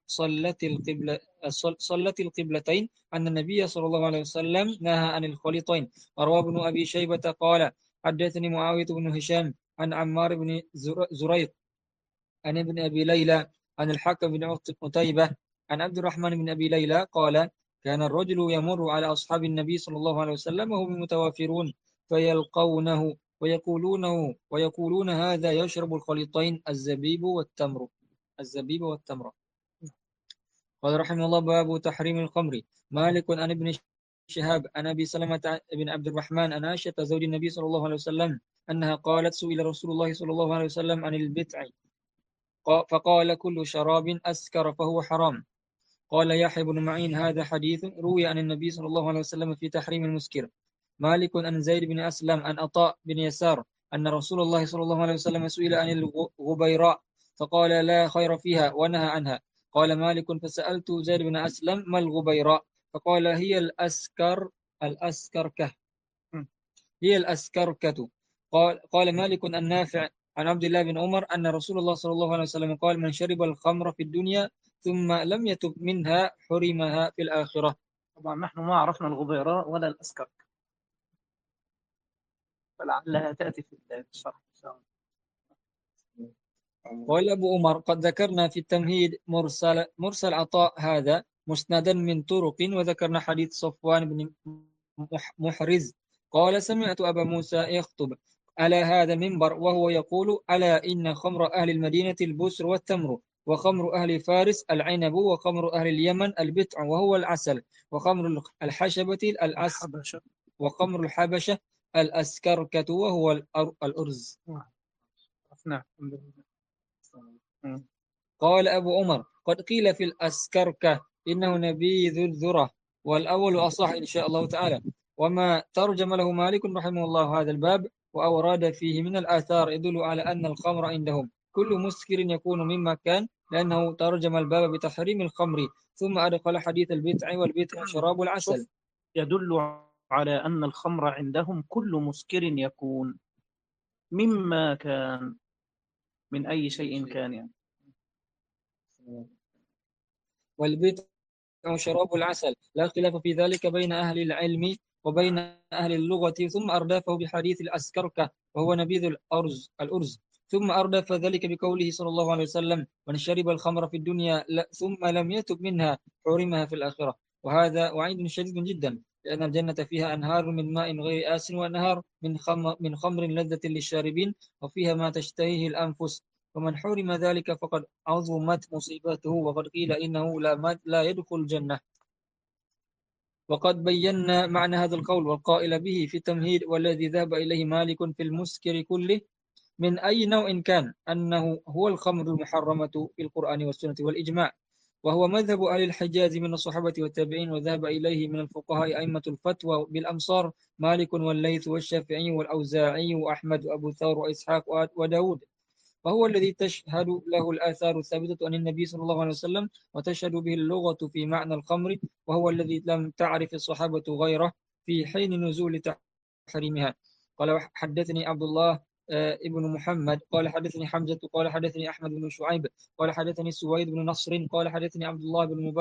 صلت القبلتين أن النبي صلى الله عليه وسلم نهى عن الخليطين. وروى ابن أبي شيبة قال حدثني معاوية بن هشام عن عمار بن زريق عن ابن أبي ليلى عن الحكم بن قتيبة عن عبد الرحمن بن أبي ليلى قال كان الرجل يمر على أصحاب النبي صلى الله عليه وسلم وهم متوافرون فيلقونه ويقولون هذا يشرب الخليطين الزبيب والتمر. قال رحمه الله باب تحريم الخمر. مالك عن ابن شهاب عن أبي سلمة بن عبد الرحمن عن عائشة زوج النبي صلى الله عليه وسلم أنها قالت سئل رسول الله صلى الله عليه وسلم عن البتع فقال كل شراب أسكر فهو حرام. قال يحيى بن معين هذا حديث روي عن النبي صلى الله عليه وسلم في تحريم المسكر. مالك عن زيد بن أسلم عن عطاء بن يسار أن رسول الله صلى الله عليه وسلم سئل عن الغبيراء فقال لا خير فيها ونهى عنها. قال مالك فسألت زيد بن أسلم ما الغبيراء فقال هي الأسكركة. هي الأسكركة. قال مالك النافع عن عبد الله بن عمر أن رسول الله صلى الله عليه وسلم قال من شرب الخمر في الدنيا ثم لم يتب منها حرمها في الآخرة. طبعا نحن ما عرفنا الغبيراء ولا الأسكرك، فلعلها تأتي في الشرح. قال أبو عمر قد ذكرنا في التمهيد مرسل عطاء هذا مسندا من طرق وذكرنا حديث صفوان بن محرز قال سمعت أبا موسى يخطب على هذا المنبر وهو يقول ألا إن خمر أهل المدينة البسر والتمر وخمر أهل فارس العنب وخمر أهل اليمن البتع وهو العسل وخمر الحشبة وخمر الحبشة الأسكركة وهو الأرز. نعم. قال أبو عمر قد قيل في الأسكركة إنه نبيذ الذرة والأول أصح إن شاء الله تعالى. وما ترجم له مالك رحمه الله هذا الباب وأوراد فيه من الآثار يدل على أن الخمر عندهم كل مسكر يكون مما كان لأنه ترجم الباب بتحريم الخمر ثم أدخل حديث البتع والبتع شراب العسل. يدل على أن الخمر عندهم كل مسكر يكون مما كان من أي شيء كان يعني. والبتع شراب العسل لا خلاف في ذلك بين أهل العلم وبين أهل اللغة. ثم أردفه بحديث الأسكركة وهو نبيذ الأرز ثم أردف ذلك بقوله صلى الله عليه وسلم من شرب الخمر في الدنيا ثم لم يتب منها حرمها في الآخرة. وهذا وعيد شديد جدا لأن الجنة فيها أنهار من ماء غير آسن وأنهار من خمر لذة للشاربين وفيها ما تشتهيه الأنفس ومن حرم ذلك فقد عظمت مصيبته وقد قيل إنه لا يدخل الجنة. وقد بينا معنى هذا القول والقائل به في التمهيد والذي ذهب إليه مالك في المسكر كله من أي نوع كان أنه هو الخمر المحرمة في القرآن والسنة والإجماع وهو مذهب أهل الحجاز من الصحابة والتابعين وذهب إليه من الفقهاء أئمة الفتوى بالأمصار مالك والليث والشافعي والأوزاعي وأحمد وأبو ثور وإسحاق وداود وهو الذي تشهد له الآثار الثابتة عن النبي صلى الله عليه وسلم وتشهد به اللغة في معنى الخمر وهو الذي لم تعرف الصحابة غيره في حين نزول تحريمها. قال حدثني عبد الله ابن محمد قال حدثني حمزة قال حدثني أحمد بن شعيب قال حدثني سويد بن نصر قال حدثني عبد الله بن مبارك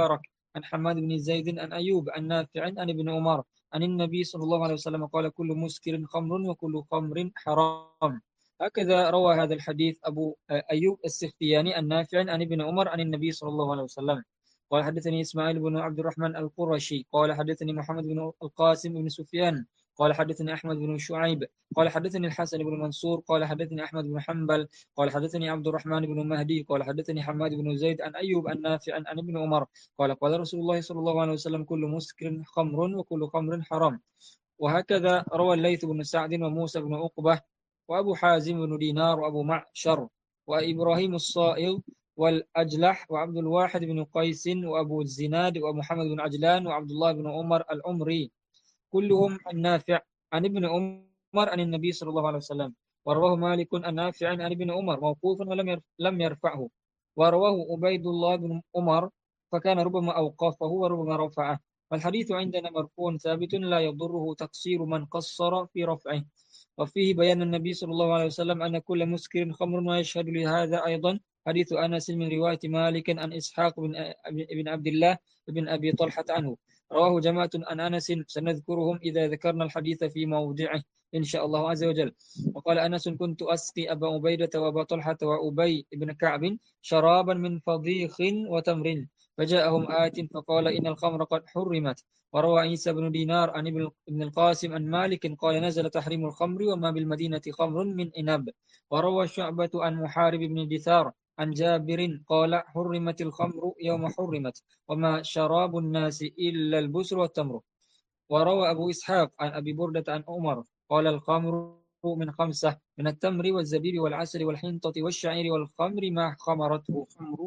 عن حماد بن زيد عن أيوب عن نافع عن ابن عمر عن النبي صلى الله عليه وسلم قال كل مسكر خمر وكل خمر حرام. هكذا روى هذا الحديث أبو أيوب السختياني النافع عن ابن عمر عن النبي صلى الله عليه وسلم. قال حدثني إسماعيل بن عبد الرحمن القرشي قال حدثني محمد بن القاسم بن سفيان قال حدثني أحمد بن شعيب قال حدثني الحسن بن منصور قال حدثني أحمد بن حنبل قال حدثني عبد الرحمن بن مهدي قال حدثني حماد بن زيد عن أيوب النافع عن ابن عمر قال رسول الله صلى الله عليه وسلم كل مسكر خمر وكل خمر حرام. وهكذا روى الليث بن سعد وموسى بن عقبة وأبو حازم بن دينار وأبو معشر وإبراهيم الصائغ والأجلح وعبد الواحد بن قيس وأبو الزناد ومحمد بن عجلان وعبد الله بن عمر العمري كلهم عن نافع عن ابن عمر عن النبي صلى الله عليه وسلم. ورواه مالك عن نافع عن ابن عمر موقوفا ولم يرفعه. ورواه عبيد الله بن عمر فكان ربما أوقفه وربما رفعه. والحديث عندنا مرفوع ثابت لا يضره تقصير من قصر في رفعه. وفيه بيان النبي صلى الله عليه وسلم أن كل مسكر خمر. ويشهد لهذا أيضا حديث أنس من رواية مالك عن إسحاق بن عبد الله بن أبي طلحة عنه. رواه جماعة عن أنس سنذكرهم إذا ذكرنا الحديث في موضعه إن شاء الله عز وجل. وقال أنس كنت أسقي أبا عبيدة وأبا طلحة وأبي بن كعب شرابا من فضيخ وتمر فجاءهم آت فقال إن الخمر قد حرمت. وروى عيسى بن دينار عن ابن القاسم عن مالك قال نزل تحريم الخمر وما بالمدينة خمر من إناب. وروى شعبة عن محارب بن دثار عن جابر قال حرمت الخمر يوم حرمت وما شراب الناس إلا البسر والتمر. وروى أبو إسحاق عن أبي بردة عن عمر قال الخمر من خمسة من التمر والزبيب والعسل والحنطة والشعير والخمر ما خمرته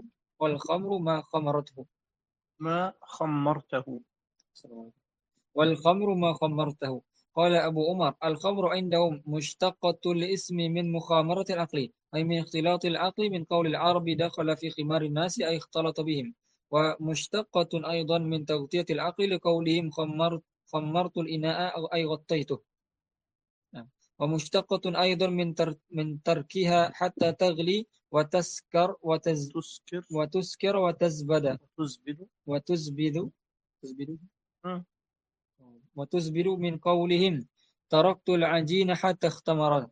والخمر ما خمرته ما خمرته والخمر ما خمرته. قال أبو عمر الخمر عندهم مشتقة الاسم من مخامرة العقل أي من اختلاط العقل من قول العرب دخل في خمار الناس أي اختلط بهم. ومشتقة أيضا من تغطية العقل لقولهم خمرت الإناء أو أي غطيته. ومشتقة أيضا من تركها حتى تغلي وتسكر وتسكر وتزبد من قولهم تركت العجين حتى اختمر.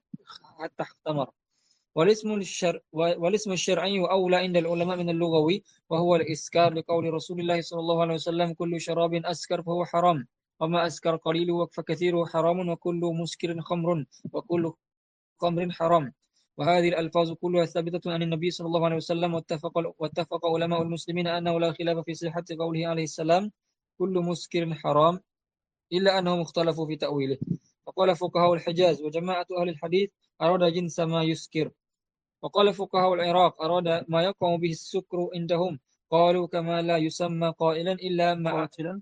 والاسم الشرعي أولى عند العلماء من اللغوي وهو الإسكار لقول رسول الله صلى الله عليه وسلم كل شراب أسكر فهو حرام وما أسكر قليله فكثيره حرام وكل مسكر خمر وكل خمر حرام. وهذه الألفاظ كلها ثابتة عن النبي صلى الله عليه وسلم واتفق علماء المسلمين أنه لا خلاف في صحة قوله عليه السلام كل مسكر حرام إلا أنهم اختلفوا في تأويله. وقال فقهاء الحجاز وجماعة أهل الحديث أراد جنس ما يسكر. وقال فقهاء العراق أراد ما يقع به السكر عندهم قالوا كما لا يسمى قائلا إلا مع قاتلا.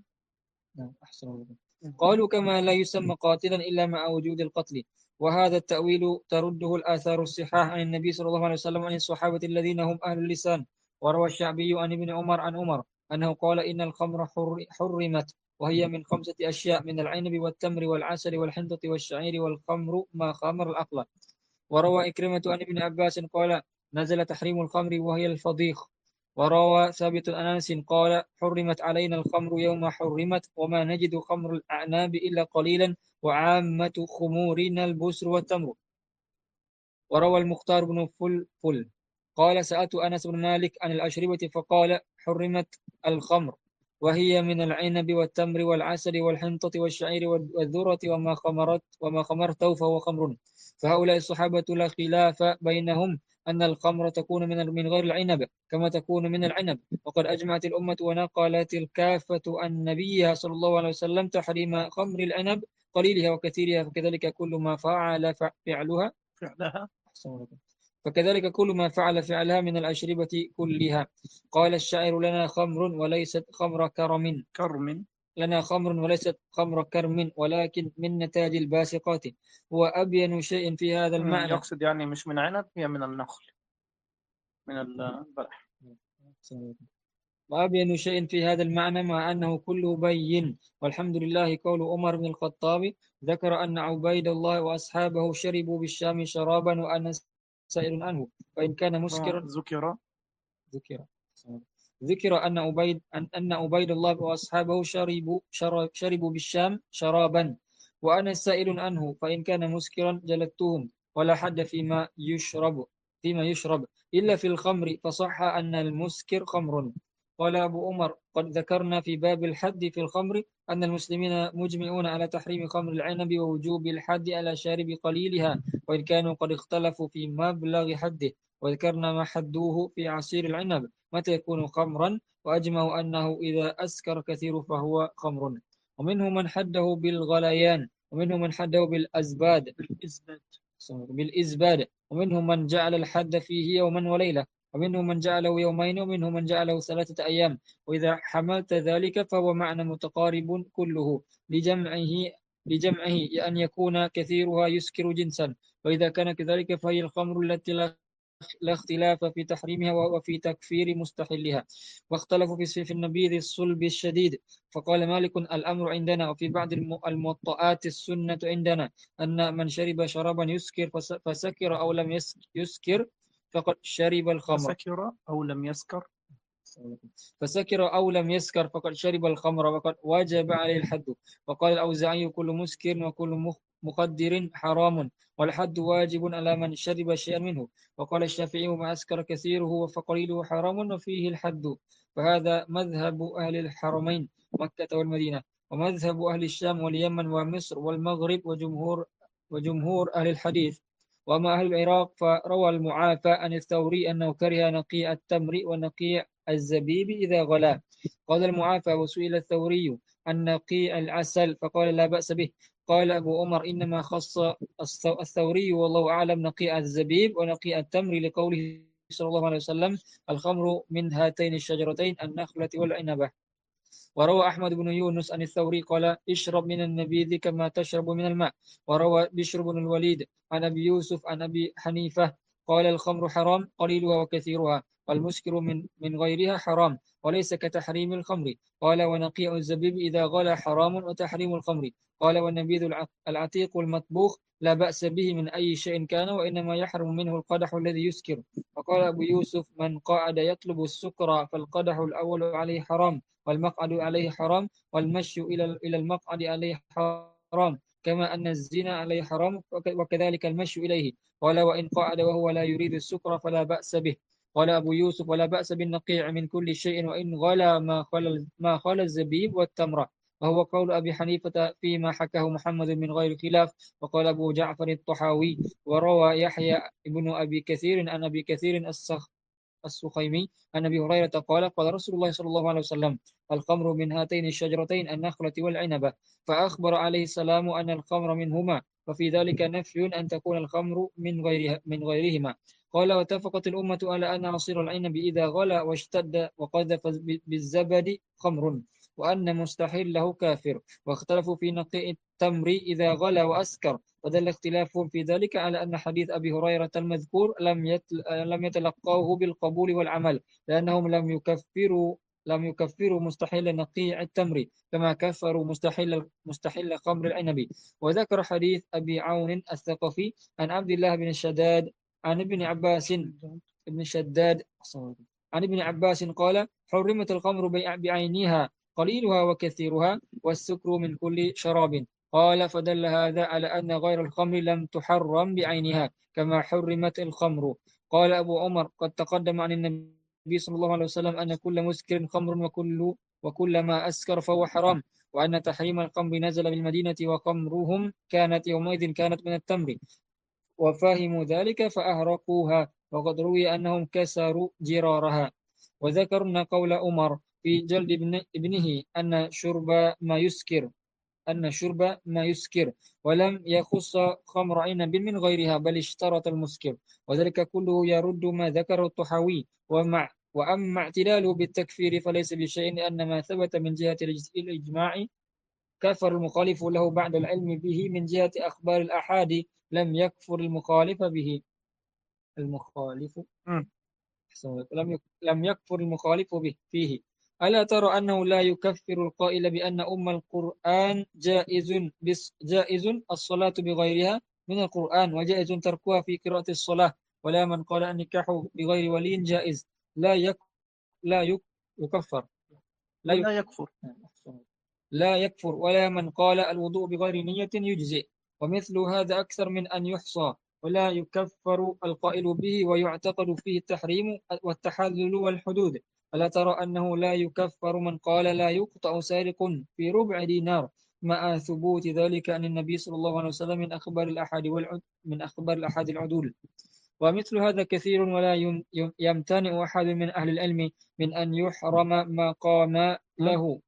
قالوا كما لا يسمى قاتلا إلا مع وجود القتل. وهذا التأويل ترده الآثار الصحاح عن النبي صلى الله عليه وسلم عن الصحابة الذين هم أهل اللسان. وروى الشعبي عن ابن عمر عن عمر أنه قال إن الخمر حرمت وهي من 5 أشياء من العنب والتمر والعسل والحنطة والشعير والخمر ما خمر العقل. وروى إكرمة عن ابن عباس قال نزل تحريم الخمر وهي الفضيخ. وروى ثابت عن أنس قال حرمت علينا الخمر يوم حرمت وما نجد خمر الأعناب إلا قليلا وعامة خمورنا البسر والتمر. وروى المختار بن فل قال سألت أنس بن مالك عن الأشربة فقال حرمت الخمر وهي من العنب والتمر والعسل والحنطة والشعير والذرة وما خمرته فهو خمر. فهؤلاء الصحابة لا خلاف بينهم أن الخمر تكون من غير العنب كما تكون من العنب. وقد أجمعت الأمة ونقلت الكافة عن نبيها صلى الله عليه وسلم تحريم خمر العنب قليلها وكثيرها. فكذلك كل ما فعلها من الأشربة كلها. قال الشاعر لنا خمر وليست خمر كرم لنا خمر وليست خمر كرم ولكن من نتاج الباسقات. هو أبين شيء في هذا المعنى. يقصد يعني مش من عنب هي من النخل من البلح. وأبين شيء في هذا المعنى مع أنه كله بين. والحمد لله قول عمر بن الخطاب ذكر أن عبيد الله وأصحابه شربوا بالشام شرابا وأنا سائل عنه وإن كان مسكرا ذكر ذكر أن عبيد الله وأصحابه شربوا بالشام شرابا، وأنا سائل عنه، فإن كان مسكرا جلدتهم، ولا حد فيما يشرب إلا في الخمر، فصح أن المسكر خمر. قال أبو عمر: قد ذكرنا في باب الحد في الخمر أن المسلمين مجمعون على تحريم خمر العنب ووجوب الحد على شارب قليلها، وإن كانوا قد اختلفوا في مبلغ حده، وذكرنا ما حدوه في عصير العنب متى يكون خمرا، وأجمعوا أنه إذا أسكر كثير فهو خمر. ومنهم من حده بالغليان، ومنهم من حده بالإزباد، ومنهم من جعل الحد فيه يوما وليلة، ومنهم من جعله يومين، ومنهم من جعله 3 أيام. وإذا حملت ذلك فهو معنى متقارب كله لجمعه أن يكون كثيرها يسكر جنسا، وإذا كان كذلك فهي الخمر التي لا اختلاف في تحريمها وفي تكفير مستحلها. واختلفوا في النبيذ الصلب الشديد، فقال مالك: الأمر عندنا، وفي بعض الموطئات السنة عندنا، أن من شرب شرابا يسكر فسكر أو لم يسكر فقد شرب الخمر. فسكر أو لم يسكر فقد شرب الخمر، وقد وجب عليه الحد. وقال الأوزاعي: كل مسكر وكل مقدر حرام، والحد واجب على من شرب شيئا منه. وقال الشافعي: ما أسكر كثيره فقليله حرام وفيه الحد. فهذا مذهب أهل الحرمين مكة والمدينة، ومذهب أهل الشام واليمن ومصر والمغرب وجمهور أهل الحديث. وأما أهل العراق فروى المعافى عن الثوري أنه كره نقيع التمر ونقيع الزبيب إذا غلا. قال المعافى: وسئل الثوري عن نقيع العسل فقال لا بأس به. قال أبو عمر: إنما خص الثوري والله أعلم نقيع الزبيب ونقيع التمر لقوله صلى الله عليه وسلم: الخمر من هاتين الشجرتين النخلة والعنبة. وروى أحمد بن يونس عن الثوري قال: اشرب من النبيذ كما تشرب من الماء. وروى بشر بن الوليد عن أبي يوسف عن أبي حنيفة قال: الخمر حرام قليلها وكثيرها، والمسكر من غيرها حرام، وليس كتحريم الخمر. قال: ونقيع الزبيب إذا غلا حرام وتحريم الخمر. قال: والنبيذ العتيق المطبوخ لا بأس به من أي شيء كان، وإنما يحرم منه القدح الذي يسكر. وقال أبو يوسف: من قعد يطلب السكر فالقدح الأول عليه حرام، والمقعد عليه حرام، والمشي إلى المقعد عليه حرام، كما أن الزنا عليه حرام، وكذلك المشي إليه. قال: وإن قعد وهو لا يريد السكر فلا بأس به. قال أبو يوسف: ولا بأس بالنقيع من كل شيء، وإن غلا ما خلا الزبيب والتمر. وهو قول أبي حنيفة فيما حكاه محمد من غير خلاف. وقال أبو جعفر الطحاوي: وروى يحيى ابن أبي كثير عن أبي كثير السخيمي عن أبي هريرة قال: قال رسول الله صلى الله عليه وسلم: الخمر من هاتين الشجرتين النخلة والعنبة. فأخبر عليه السلام أن الخمر منهما، وفي ذلك نفي أن تكون الخمر من غيرهما. قال: واتفقت الأمة على أن عصير العنب إذا غلا واشتد وقذف بالزبد خمر، وأن مستحله كافر. واختلفوا في نقيء التمر إذا غلا وأسكر، ودل اختلافهم في ذلك على أن حديث أبي هريرة المذكور لم يتلقوه بالقبول والعمل، لأنهم لم يكفروا مستحيل نقيع التمر كما كفروا مستحيل خمر العنب. وذكر حديث أبي عون الثقفي عن عبد الله بن الشداد عن ابن عباس ابن شداد عن ابن عباس قال: حرمت الخمر بعينها قليلها وكثيرها، والسكر من كل شراب. قال: فدل هذا على أن غير الخمر لم تحرم بعينها كما حرمت الخمر. قال أبو عمر: قد تقدم عن النبي صلى الله عليه وسلم أن كل مسكر خمر وكل ما أسكر فهو حرام، وأن تحريم الخمر نزل بالمدينة وخمرهم كانت من التمر، وفهموا ذلك فأهرقوها، وقد روي أنهم كسروا جرارها. وذكرنا قول عمر في جلد ابنه أن شرب ما يسكر، ولم يخص خمر عنب من غيرها، بل اشترط المسكر. وذلك كله يرد ما ذكره الطحاوي. وأما اعتلاله بالتكفير فليس بشيء، لأن ما ثبت من جهة الإجماع كفر المخالف له بعد العلم به. من جهة أخبار الأحاد لم يكفر المخالف به. لم يكفر المخالف به فيه. ألا ترى أنه لا يكفر القائل بأن القرآن جائز الصلاة بغيرها من القرآن، وجائز تركها في قراءة الصلاة، ولا من قال النكاح بغير ولي جائز. يكفر لا يكفر. لا يكفر، ولا من قال الوضوء بغير نية يجزئ، ومثل هذا أكثر من أن يحصى، ولا يكفر القائل به ويعتقد فيه التحريم والتحلل والحدود. ألا ترى أنه لا يكفر من قال لا يقطع سارق في ربع دينار، مع ثبوت ذلك أن النبي صلى الله عليه وسلم من أخبار الأحاد العدول. ومثل هذا كثير، ولا يمتنع أحد من أهل العلم من أن يحرم ما قام له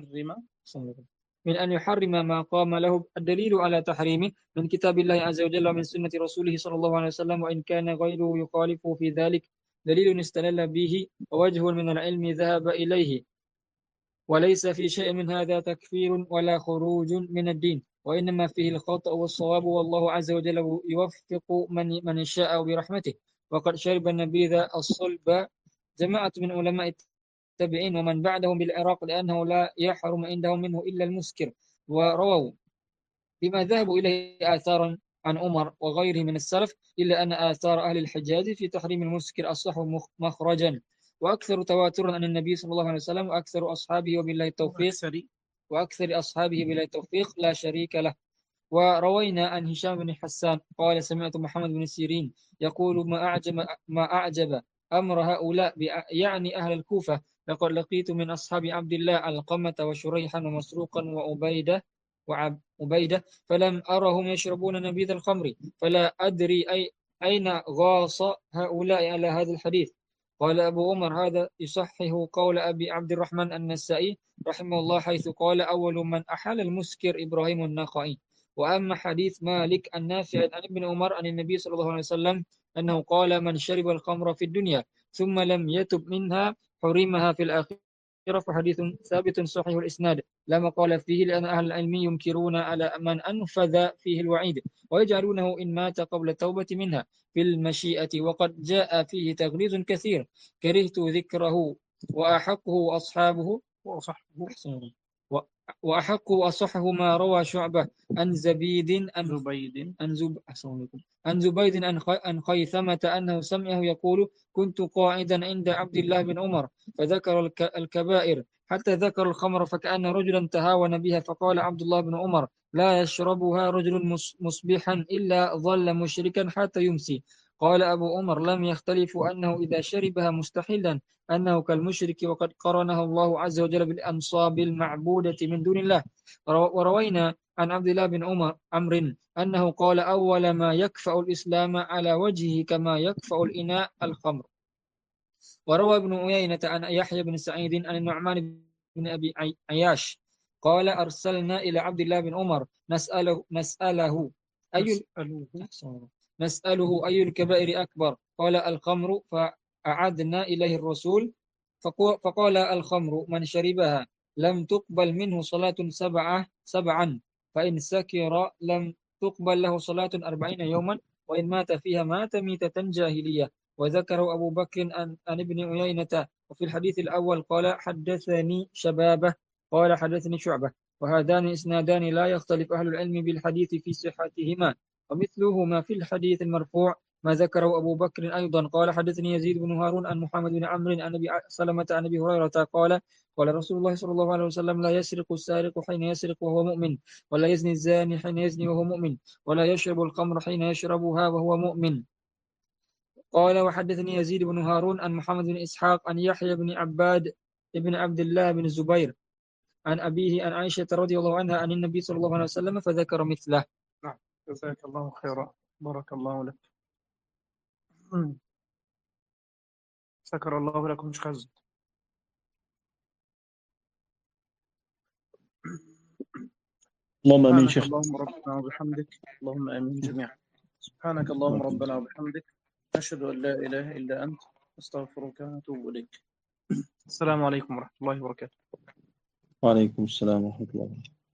ما قام له الدليل على تحريمه من كتاب الله عز وجل ومن سنة رسوله صلى الله عليه وسلم، وإن كان غيره يخالفه في ذلك دليل استدل به ووجه من العلم ذهب إليه، وليس في شيء من هذا تكفير ولا خروج من الدين، وإنما فيه الخطأ والصواب، والله عز وجل يوفق من يشاء برحمته. وقد شرب النبيذ الصلب جماعة من علماء التابعين ومن بعدهم بالعراق، لأنه لا يحرم عندهم منه إلا المسكر، ورووا بما ذهبوا إليه آثارا عن عمر وغيره من السلف، إلا أن آثار أهل الحجاز في تحريم المسكر أصح مخرجا وأكثر تواترا عن النبي صلى الله عليه وسلم، وأكثر أصحابه بالله التوفيق لا شريك له. وروينا عن هشام بن حسان قال سمعت محمد بن سيرين يقول ما أعجب أمر هؤلاء يعني أهل الكوفة، لقد لقيت من أصحاب عبد الله القمة وشريحا ومسروقا وعبيدة فلم أرهم يشربون نبيذ الخمر، فلا أدري أين غاص هؤلاء على هذا الحديث. قال أبو عمر هذا يصحح قول أبي عبد الرحمن النسائي رحمه الله، حيث قال أول من أحل المسكر إبراهيم النخعي. وأما حديث مالك النافع عن ابن عمر عن النبي صلى الله عليه وسلم أنه قال من شرب الخمر في الدنيا ثم لم يتب منها حرمها في الآخرة، فحديث ثابت صحيح الإسناد لا مقال فيه، لأن أهل العلم ينكرون على من أنفذ فيه الوعيد ويجعلونه إن مات قبل التوبة منها في المشيئة، وقد جاء فيه تغليظ كثير كرهت ذكره وأحقه أصحابه وأصحه ما روى شعبة عن زبيد عن زبيد عن خيثمة أنه سمعه يقول كنت قاعدا عند عبد الله بن عمر فذكر الكبائر حتى ذكر الخمر، فكأن رجلا تهاون بها، فقال عبد الله بن عمر لا يشربها رجل مصبحا إلا ظل مشركا حتى يمسي. قال أبو عمر لم يختلفوا أنه إذا شربها مستحلا أنه كالمشرك، وقد قرنه الله عز وجل بالأنصاب المعبودة من دون الله. وروينا عن عبد الله بن عمرو أنه قال أول ما يكفأ الإسلام على وجهه كما يكفأ الإناء الخمر. وروى ابن عيينة عن يحيى بن سعيد عن النعمان بن أبي عياش قال أرسلنا إلى عبد الله بن عمر نسأله أي الكبائر أكبر؟ قال الخمر، فأعدنا إليه الرسول فقال الخمر من شربها لم تقبل منه صلاة سبعا، فإن سكر لم تقبل له صلاة 40 يوما، وإن مات فيها مات ميتة جاهلية. وذكره أبو بكر عن ابن عيينة. وفي الحديث الأول قال حدثني شبابه قال حدثني شعبة، وهذان إسنادان لا يختلف أهل العلم بالحديث في صحتهما. ومثله ما في الحديث المرفوع ما ذكره أبو بكر أيضا قال حدثني يزيد بن هارون عن محمد بن عمرو عن أبي سلمة عن أبي هريرة قال رسول الله صلى الله عليه وسلم لا يسرق السارق حين يسرق وهو مؤمن، ولا يزني الزاني حين يزني وهو مؤمن، ولا يشرب الخمر حين يشربها وهو مؤمن. قال وحدثني يزيد بن هارون عن محمد بن إسحاق عن يحيى بن عباد بن عبد الله بن الزبير عن أبيه عن عائشة رضي الله عنها عن النبي صلى الله عليه وسلم فذكر مثله. نعم، جزاك الله خيرا، بارك الله لك. شكر الله لكم. شكرا. اللهم امين شيخ. اللهم ربنا وبحمدك. اللهم امين جميعا. سبحانك اللهم ربنا وبحمدك، أشهد أن لا إله إلا أنت، أستغفرك وأتوب إليك. السلام عليكم ورحمة الله وبركاته. وعليكم السلام ورحمة الله وبركاته.